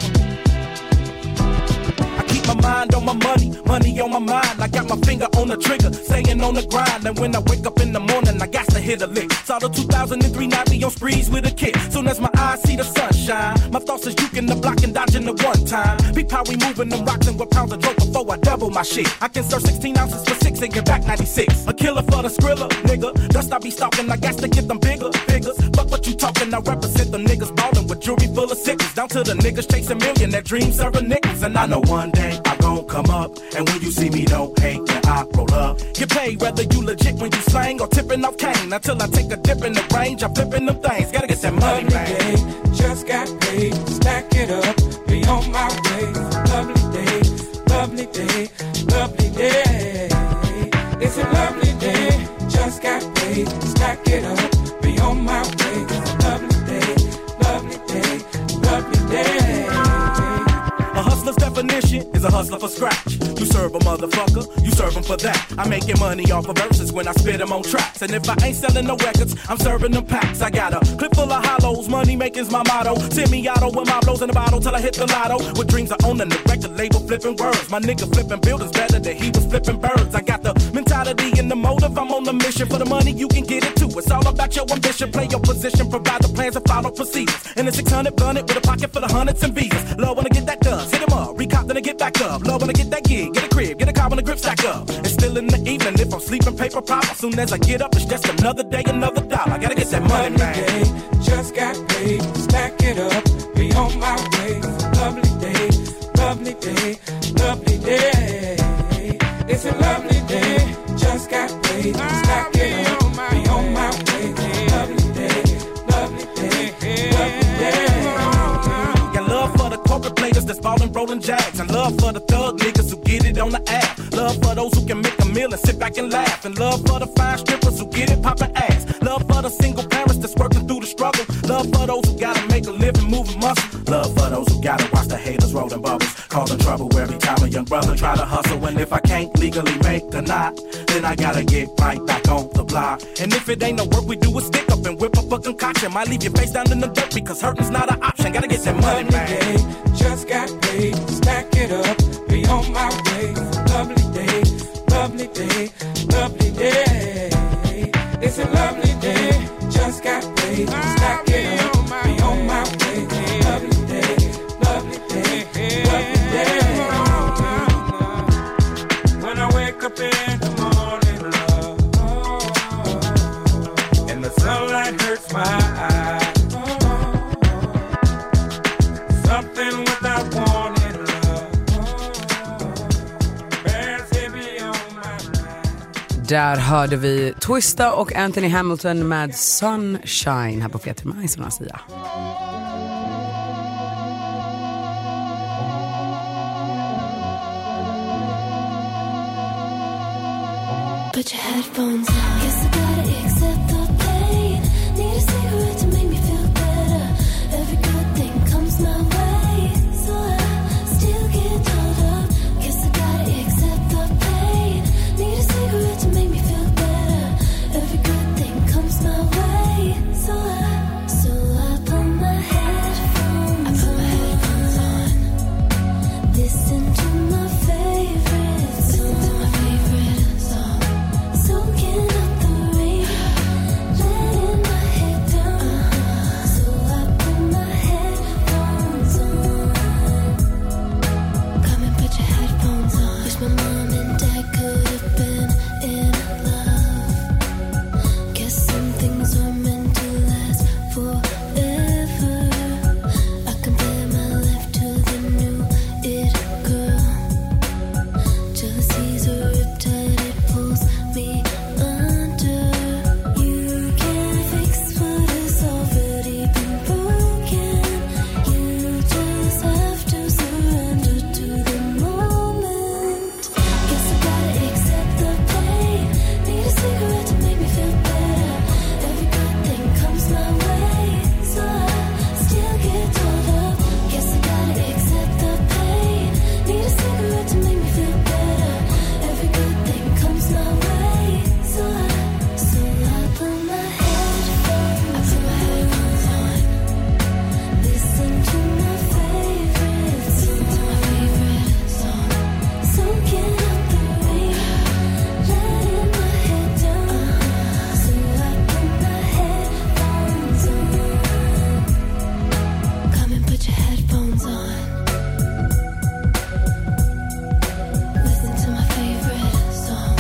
my mind on my money, money on my mind. I got my finger on the trigger, staying on the grind. And when I wake up in the morning, I got to hit a lick. Saw the 2003 Navi on sprees with a kid. Soon as my eyes see the sunshine, my thoughts is juking the block and dodging the one time. Peep how we moving them rocks and what pounds of dope before I double my shit. I can serve 16 ounces for 6 and get back 96. A killer for the skrilla, nigga. Dust I be stalking, I got to get them bigger figures. Fuck what you talking, I represent the niggas ballin' with jewelry full of sickles. Down to the niggas chasing million, that dream serving nickels. And I know one day I gon' come up, and when you see me, don't hate when I roll up. Get paid whether you legit when you slang or tipping off cane. Until I take a dip in the range, I'm flipping them things. Gotta get that money, man. Just got paid, stack it up, be on my way. Lovely day, lovely day, lovely day. It's a lovely day. Just got paid, stack it up, be on my way. Lovely day, lovely day, lovely day. A hustler's definition is a hustler for scratch. You serve a motherfucker, you serve him for that. I'm making money off of verses when I spit them on tracks. And if I ain't selling no records, I'm serving them packs. I got a clip full of hollows, money making's my motto. Semi-auto with my blows in the bottle till I hit the lotto. With dreams of owning the record label, flipping words. My nigga flipping buildings better than he was flipping birds. I got the mentality and the motive, I'm on the mission. For the money, you can get it too. It's all about your ambition, play your position, provide the plans and follow procedures. And the 600 bun it with a pocket full of hundreds and visas. Love when I get that done, hit him up, recop then I get back up. Love when I get that gig, get a crib, get a car when the grip stack up. It's still in the evening if I'm sleeping paper pop. As soon as I get up, it's just another day, another dollar. I gotta get that money, man. Day, just got paid, stack it up, be on my way. Lovely day, lovely day, lovely day. It's a lovely day, just got paid, stack it up, be on my way. Lovely day, lovely day, lovely day. Got love for the corporate players that's ballin' rollin' jacks. And love for the thug niggas who get get it on the app. Love for those who can make a meal and sit back and laugh. And love for the fine strippers who get it poppin' ass. Love for the single parents that's working through the struggle. Love for those who gotta make a living moving muscle. Love for those who gotta watch the haters rolling bubbles, causing trouble every time a young brother try to hustle. And if I can't legally make the knot, then I gotta get right back on the block. And if it ain't no work, we do a stick up and whip up a concoction. Might leave your face down in the dirt because hurting's not an option. Gotta get that money, man. Day, just got paid, stack it up, be on my way. Lovely day, lovely day, lovely day. It's a lovely day, just got paid, stack it up, be on my way. Lovely day, lovely day, lovely day. When I wake up in the morning, love, and the sunlight hurts my eyes. Something without warning, love, bears heavy on my mind. Där hörde vi Twista och Anthony Hamilton med Sunshine här på Peter med Ison och Asia. Put your headphones on. Guess I gotta accept the pain. Need a cigarette to make me feel better. Every good thing comes my way, so I still get caught up. Guess I gotta accept the pain. Need a cigarette to make me feel better. Every good thing comes my way, so I put my headphones on. Listen to my favorite song. Soaking up the rain, letting my head down. So I put my headphones on. Come and put your headphones on. Wish my mom and dad could have been in love. Guess some things are meant to last forever. I compare my life to the new it girl. Jealousy's a riptide, it pulls me under. You can't fix what has already been broken. You just have to surrender to the moment. Guess I gotta accept the pain. Need a cigarette to make me feel better. Every good thing comes my way, so I still get caught up. Guess I gotta accept the pain. Need a cigarette to make me feel better. Every good thing comes my way, so I put my headphones on. Listen to my favorite song. Soaking up the rain, letting my head down. So I put my headphones on. Come and put your headphones on. Listen to my favorite song.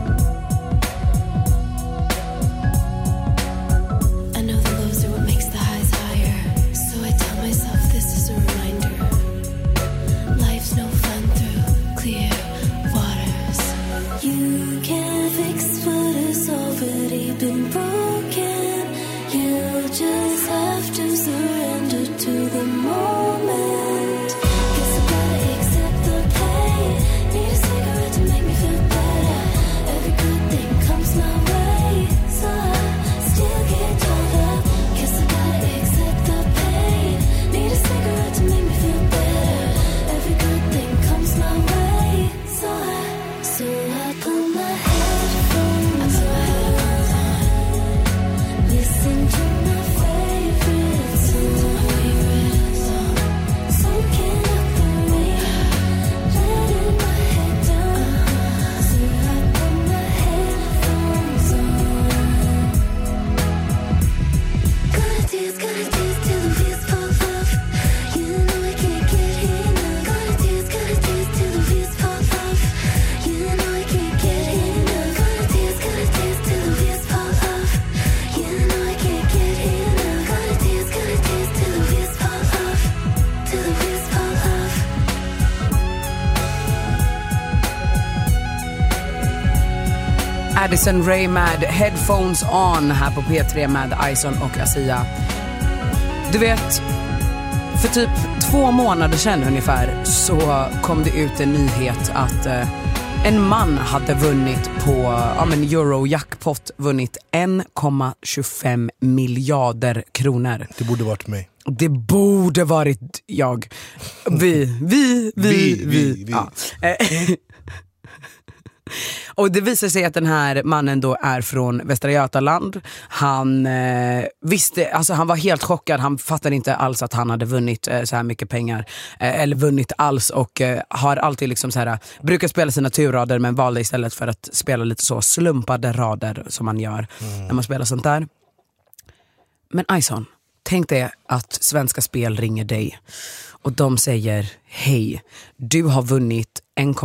I know the lows are what makes the highs higher, so I tell myself this is a reminder. Life's no fun through clear waters. You can't fix what has already been broken. You just have to surrender to the moment. Guess I gotta accept the pain. Need a cigarette to make me feel better. Every good thing comes my way, so I still get caught up. Guess I gotta accept the pain. Need a cigarette to make me feel better. Every good thing comes my way, so I put my headphones on. Listen to my favorite song. Soaking up the rain, letting my head down. So I put my headphones on. Gonna dance till the wheels fall off. You know I can't get enough. Gonna dance till the wheels fall off. You know I can't get enough. Gonna dance till the wheels fall off. You know I can't get enough. Gonna dance till the wheels fall off. Till the wheels fall off. Addison Rae med Headphones On här på P3 med Ison och Asia. Du vet, För typ 2 månader sedan ungefär så kom det ut en nyhet att en man hade vunnit på Eurojackpot, vunnit 1,25 miljarder kronor. Det borde varit mig. Det borde varit jag. Vi. Ja. Och det visar sig att den här mannen då är från Västra Götaland. Han visste, alltså han var helt chockad. Han fattade inte alls att han hade vunnit så här mycket pengar. Eller vunnit alls, och har alltid liksom så här, brukar spela sina turrader, men valde istället för att spela lite så slumpade rader som man gör när man spelar sånt där. Men Ison, tänk dig att Svenska Spel ringer dig och de säger: hej, du har vunnit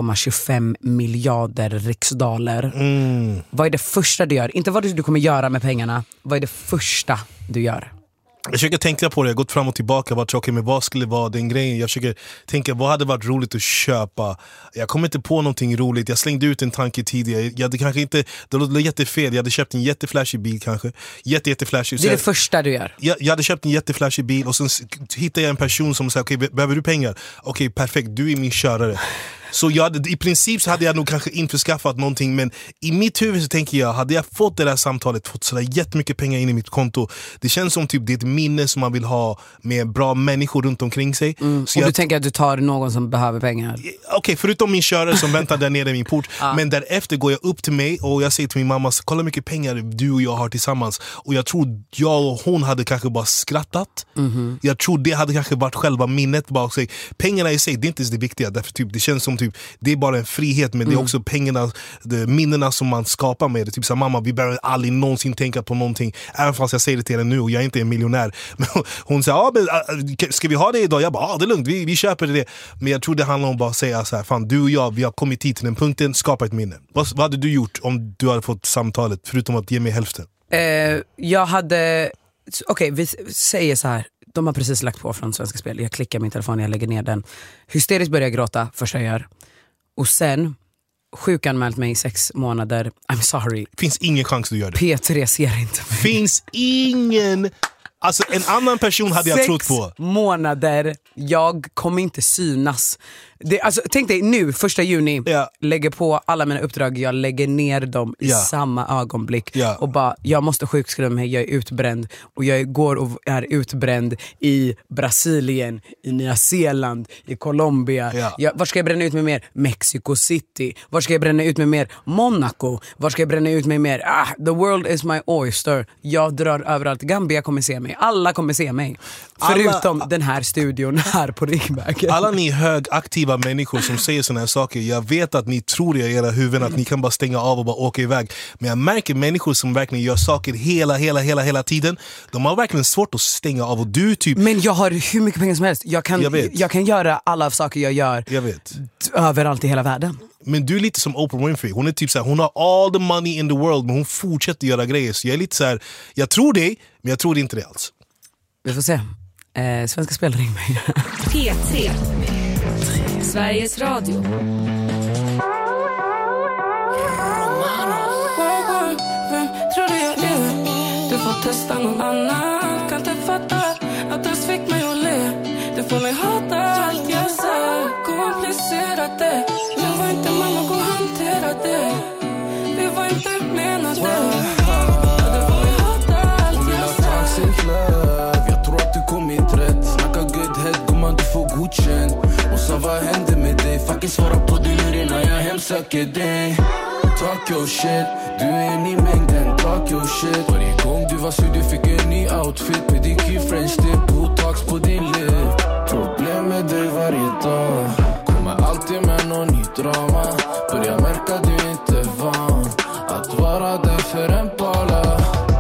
1,25 miljarder riksdaler. Vad är det första du gör? Inte vad du kommer göra med pengarna. Vad är det första du gör? Jag försöker tänka på det, jag har gått fram och tillbaka. Men vad skulle vara den grejen? Jag försöker tänka, vad hade varit roligt att köpa? Jag kommer inte på någonting roligt. Jag slängde ut en tanke tidigare. Jag hade kanske inte, det låter jättefel. Jag hade köpt en jätteflashig bil kanske. Jätteflashig. Det är det första du gör. Jag hade köpt en jätteflashig bil och sen hittade jag en person som sa: okej, behöver du pengar? Okej, perfekt, du är min körare. Så i princip så hade jag nog kanske införskaffat någonting, men i mitt huvud så tänker jag, hade jag fått det där samtalet, fått sådär jättemycket pengar in i mitt konto, det känns som typ det är ett minne som man vill ha med bra människor runt omkring sig. Så och du tänker att du tar någon som behöver pengar? Okej, förutom min körare som väntar där nere i min port. Men därefter går jag upp till mig och jag säger till min mamma: kolla mycket pengar du och jag har tillsammans. Och jag tror jag och hon hade kanske bara skrattat. Jag tror det hade kanske varit själva minnet bara. Pengarna i sig, det är inte det viktiga, därför typ, det känns som typ, det är bara en frihet, men det är också pengarna, minnena som man skapar med det. Typ så, mamma, vi behöver aldrig någonsin tänka på någonting, även fast jag säger det till henne nu och jag är inte en miljonär. Men hon säger: ska vi ha det idag? Jag bara, det är lugnt, vi köper det. Men jag tror det handlar om bara att säga så här: fan, du och jag, vi har kommit hit till den punkten, skapa ett minne. Vad hade du gjort om du hade fått samtalet, förutom att ge mig hälften? Jag hade, vi säger så här: de har precis lagt på från Svenska Spel. Jag klickar min telefon, jag lägger ner den. Hysteriskt börjar jag gråta, första jag gör. Och sen sjukanmält mig i 6 månader. I'm sorry. Finns ingen chans du gör det. P3 ser inte mig. Finns ingen. Alltså en annan person hade jag trott på. 6 månader, jag kommer inte synas. Alltså, tänk dig nu, 1 juni, lägger på alla mina uppdrag, jag lägger ner dem i samma ögonblick. Och bara, jag måste sjukskriva mig, jag är utbränd. Och jag går och är utbränd i Brasilien, i Nya Zeeland, i Colombia. Var ska jag bränna ut mig mer? Mexico City. Var ska jag bränna ut mig mer? Monaco. Var ska jag bränna ut mig mer? The world is my oyster. Jag drar överallt. Gambia kommer se mig. Alla kommer se mig. Förutom den här studion här på Ringvägen. Alla ni högaktiva människor som säger såna här saker, jag vet att ni tror i era huvuden att ni kan bara stänga av och bara åka iväg. Men jag märker människor som verkligen gör saker hela tiden. De har verkligen svårt att stänga av, och du typ... Men jag har hur mycket pengar som helst. Jag kan göra alla saker jag gör. Jag vet. Överallt i hela världen. Men du är lite som Oprah Winfrey. Hon är typ så här, hon har all the money in the world, men hon fortsätter göra grejer. Så jag är lite så här, jag tror det, men jag tror inte det alls. Vi får se. Svenska Spel, ring mig. P3. Sveriges Radio. Du får testa någon annan. Kan inte fatta att du fick mig att le. Du får mig hata allt jag sa. Komplicerat det. Jag var inte mamma, gå och hantera det. Vi var inte menade. Du får mig hata allt jag sa. Jag tror att du kom hit rätt. Snacka good head, gumman, du får godkänt. Och så vad hände med dig? Fucking svara på din urin när jag hemsöker dig. Talk your shit, du är en i mängden. Talk your shit. Varje gång du var sur du fick en ny outfit. Pedicure, french dip, botox på din lip. Problem med dig varje dag. Kommer alltid med någon ny drama. Börjar märka du inte van att vara där för en bala.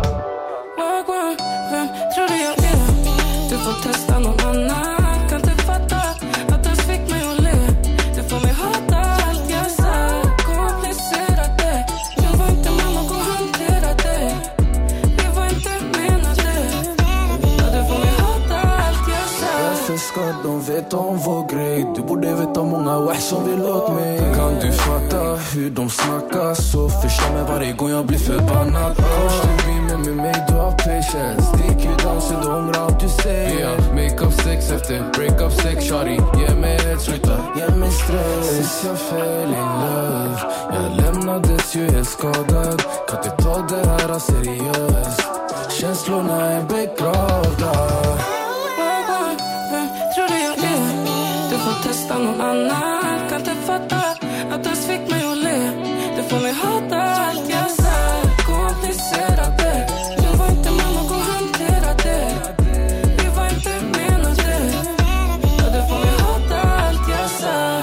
Vem tror du jag är? Du får testa någon annan. Kan inte fatta att du fick mig att le. Du får mig hata allt jag sa. Komplicerat det. Jag var inte mamma, gå och hantera det. Vi var inte menade. Du får mig hata allt jag sa. Varför ska de veta om vår grej? Du borde veta många wah som vill åt mig. Kan du fatta hur de snackar? Så förstår mig varje gång jag blir förbannad. Först du blir med med mig, du har patience. Stick you down så du ångrar allt du säger. Make up sex efter break up sex, shawty. Ge mig ett, sluta, ge mig stress. Sist jag fell in love, jag lämnades ju helt skadad. Kan inte ta det här seriöst. Känslorna är begravda. Vem tror du jag är? Du får testa någon annan. Kan inte fatta att du fick mig att le. Du får mig hata allt jag sa. Komplicera det. Du var inte mamma, gå och hantera det. Vi var inte menade. Ja, du får mig hata allt jag sa.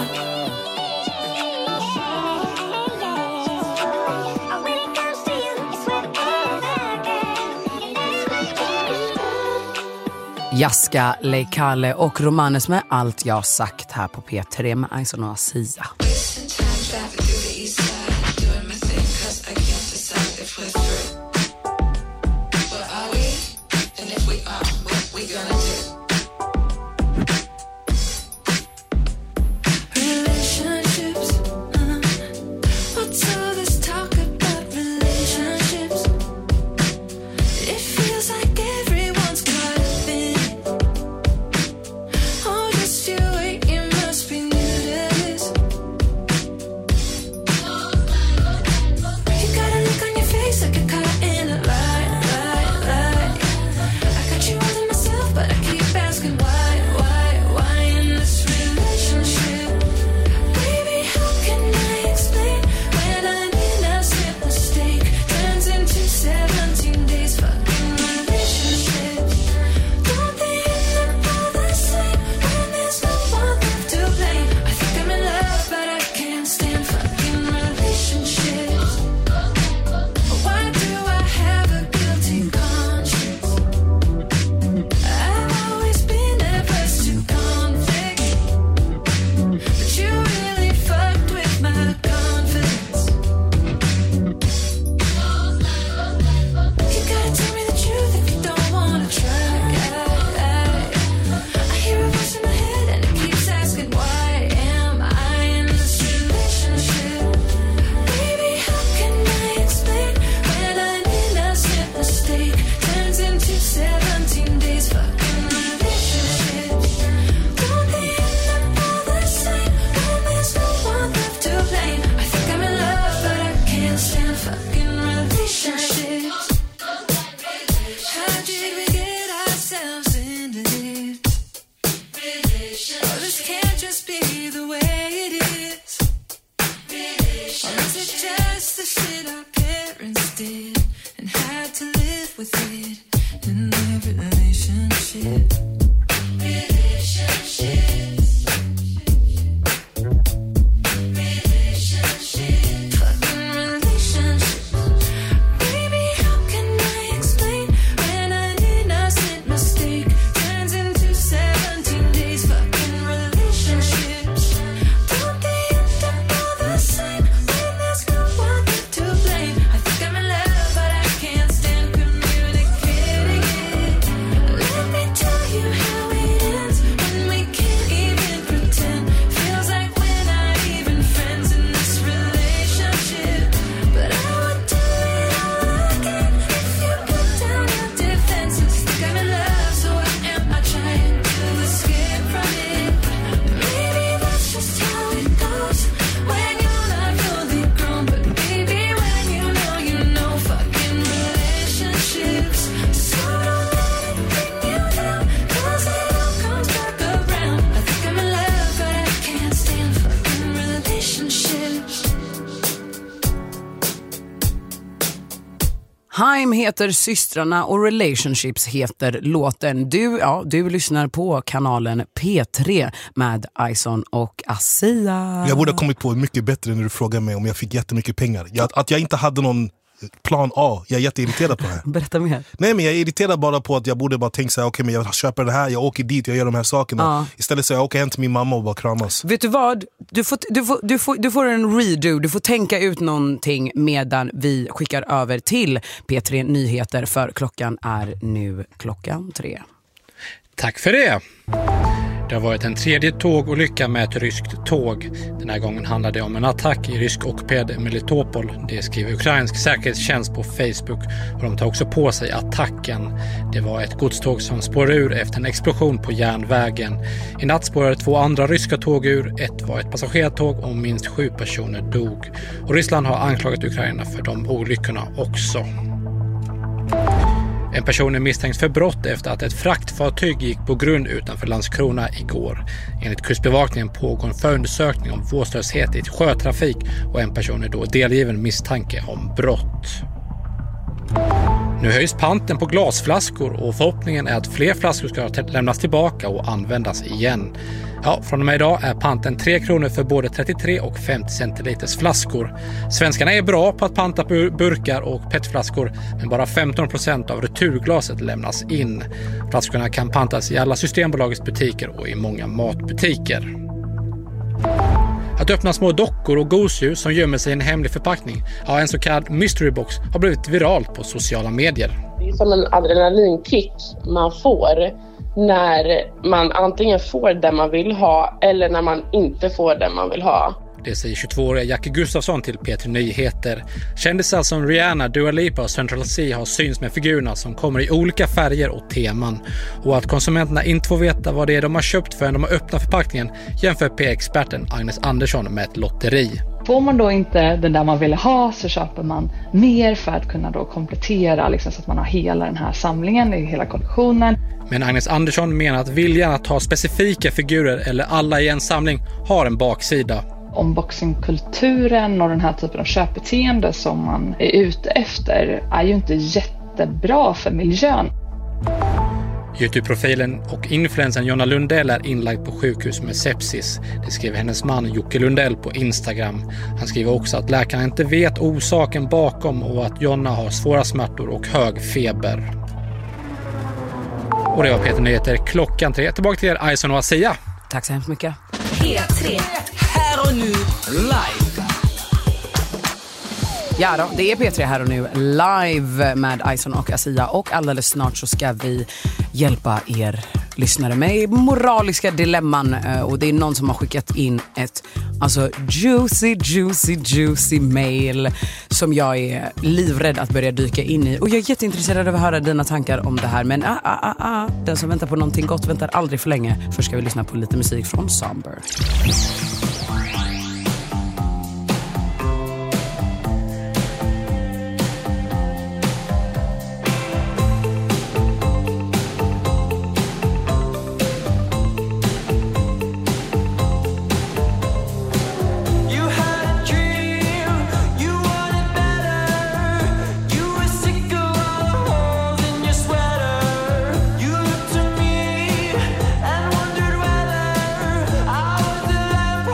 Jaska, Leikale och Romanes med Allt jag sagt här på P3 med Aison och Asia. Haim heter systrarna och Relationships heter låten. Du lyssnar på kanalen P3 med Aison och Asia. Jag borde ha kommit på mycket bättre när du frågade mig om jag fick jättemycket pengar. Att jag inte hade någon plan A. Jag är jätteirriterad på det här. Berätta mer. Nej, men jag är irriterad bara på att jag borde bara tänka så här: okej, men jag köper det här, jag åker dit, jag gör de här sakerna. Istället så jag åker hem till min mamma och bara kramas. Vet du vad? Du får en redo. Du får tänka ut någonting medan vi skickar över till P3 Nyheter, för klockan är nu 3:00. Tack för det. Det har varit en tredje tågolycka med ett ryskt tåg. Den här gången handlade det om en attack i rysk-ockuperad Melitopol. Det skriver ukrainsk säkerhetstjänst på Facebook och de tar också på sig attacken. Det var ett godståg som spårade ur efter en explosion på järnvägen. I natt spårade 2 andra ryska tåg ur. Ett var ett passagerartåg och minst 7 personer dog. Och Ryssland har anklagat Ukraina för de olyckorna också. En person är misstänkt för brott efter att ett fraktfartyg gick på grund utanför Landskrona igår. Enligt kustbevakningen pågår en förundersökning om vårdslöshet i sjötrafik och en person är då delgiven misstanke om brott. Nu höjs panten på glasflaskor och förhoppningen är att fler flaskor ska lämnas tillbaka och användas igen. Ja, från och med idag är panten 3 kronor för både 33 och 50 centiliters flaskor. Svenskarna är bra på att panta burkar och petflaskor, men bara 15% av returglaset lämnas in. Flaskorna kan pantas i alla Systembolagets butiker och i många matbutiker. Att öppna små dockor och gosedjur som gömmer sig i en hemlig förpackning, ja, en så kallad mystery box, har blivit viralt på sociala medier. Det är som en adrenalinkick man får när man antingen får det man vill ha eller när man inte får det man vill ha. Det säger 22-åriga Jackie Gustafsson till P3 Nyheter. Kändisar som Rihanna, Dua Lipa och Central C har syns med figurerna som kommer i olika färger och teman. Och att konsumenterna inte får veta vad det är de har köpt förrän de har öppnat förpackningen jämför P-experten Agnes Andersson med ett lotteri. Får man då inte den där man vill ha så köper man mer för att kunna då komplettera liksom, så att man har hela den här samlingen, hela kollektionen. Men Agnes Andersson menar att viljan att ha specifika figurer eller alla i en samling har en baksida. Unboxingkulturen och den här typen av köpbeteende som man är ute efter är ju inte jättebra för miljön. Youtube-profilen och influensen Jonna Lundell är inlagd på sjukhus med sepsis. Det skriver hennes man Jocke Lundell på Instagram. Han skriver också att läkarna inte vet orsaken bakom och att Jonna har svåra smärtor och hög feber. Och det var P3 Nyheter klockan 3. Tillbaka till er, Ison och Asia. Tack så hemskt mycket. P3. Här och nu live. Ja då, det är P3 här och nu live med Ison och Asia och alldeles snart så ska vi hjälpa er lyssnare med moraliska dilemman och det är någon som har skickat in ett juicy mail som jag är livrädd att börja dyka in i och jag är jätteintresserad av att höra dina tankar om det här men den som väntar på någonting gott väntar aldrig för länge. Först ska vi lyssna på lite musik från Somber. I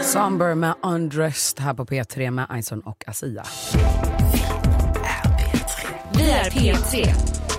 Somber med Undressed här på P3 med Ison och Asia. Vi är P3.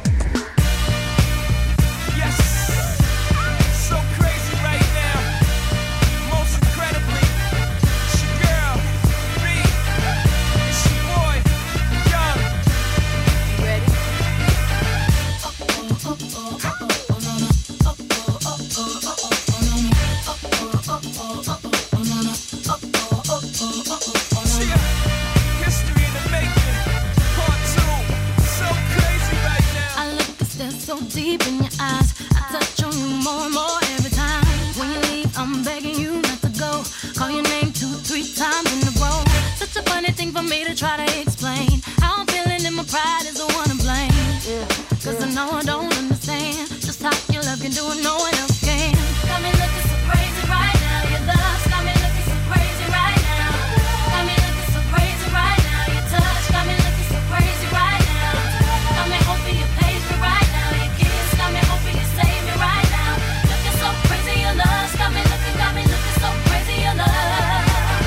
Deep in your eyes, I touch on you more and more every time. When you leave, I'm begging you not to go. Call your name 2-3 times in a row. Such a funny thing for me to try to explain. How I'm feeling and my pride is the one to blame. Cause I know I don't understand just how your love can do it, no one else can. Got me looking so crazy right now. Your love's got me looking so crazy right now. Got me looking so crazy right now. Your touch got me looking so crazy right now. Got me hoping you page me right now. Got me hoping you save me right now. Looking so crazy, your love got me looking so crazy, your love.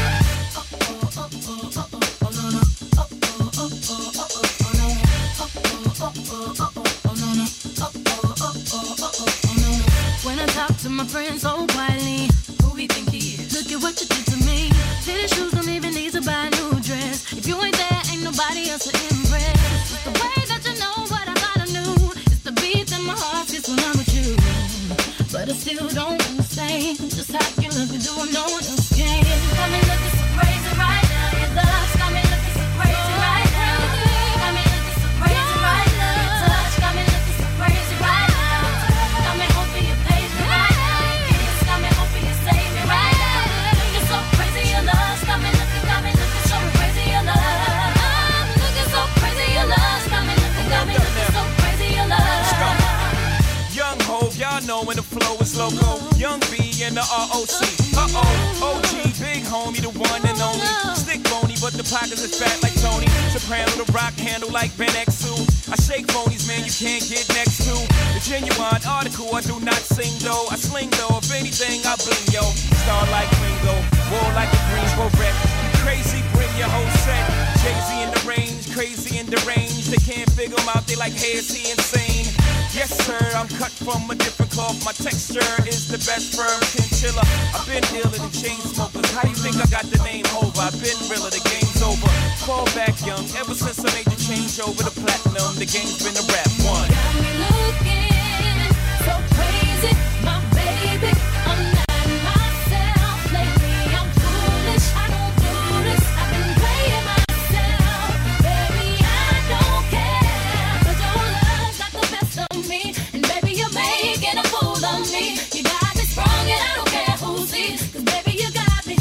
When I talk to my friends so quietly, who we think he is? Look at what you did to me. Fitted shoes don't even need to buy a new dress. If you ain't there, ain't nobody else to impress. It's the way that you know what I thought I knew. It's the beat that my heart gets when I'm with you. But I still don't understand just how you look and do what no one else can. Got me looking so crazy right now. Your love's got me looking so crazy right now. Got me looking so crazy right now. Your touch got me looking so crazy right now. Got me hoping you page me right now. Your kiss got me hoping you save me right now. Looking so crazy, your love's got me looking so crazy, your love. I'm looking so crazy, your love's got me looking so crazy, your love. Young Hov, y'all know when the flow is loco. Young B and the ROC. Uh-oh, OG, big homie, the one and only. Stick bony, but the pockets is fat like Tony. Soprano, the rock handle like Ben X2. I shake phonies, man, you can't get next to. The genuine article, I do not sing though. I sling though, if anything, I bling yo. Star like Ringo, war like a Greensboro wreck. Crazy, bring your whole set. Jay-Z in the range, crazy in the range. They can't figure him out, they like, hey, is he insane? Yes, sir, I'm cut from a different cloth. My texture is the best firm chinchilla. I've been dealing in chain smokers. How you think I got the name over? I've been realer, the game's over. Fall back young, ever since I made the change over to platinum, the game's been a rap one. Got me looking so crazy, my baby. I'm not myself lately. I'm foolish, I don't do this. I've been playing myself, baby. I don't care, 'cause your love's got the best of me, and baby you're making a fool of me. You got me sprung and I don't care who sees, 'cause baby you got me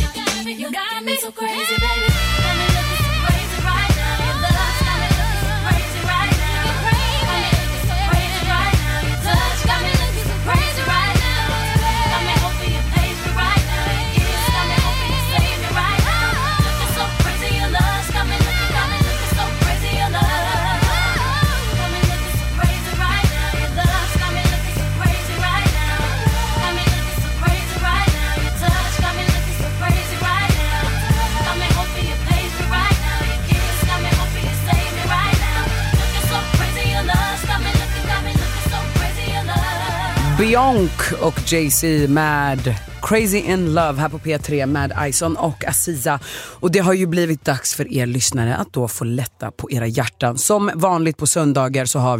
so crazy, baby. Got me looking so crazy right now. Your love's got me looking so crazy right now. Got me looking so crazy right now. Your touch got me looking so crazy right now. Got me hoping you page me right now. Your kiss got me hoping you save me right now. Looking so crazy, your love's got me looking so crazy, your love. Got me looking so crazy right now. Your love's got me looking so crazy right now. Got me looking so crazy right now. Your touch got me looking so crazy right now. Got me hoping you page me right now. Your kiss got me hoping you save me right now. Looking so crazy, your love's got me looking so crazy, your love. Beyonce och Jay-Z med Crazy in Love här på P3 med Ison och Asia. Och det har ju blivit dags för er lyssnare att då få lätta på era hjärtan. Som vanligt på söndagar så har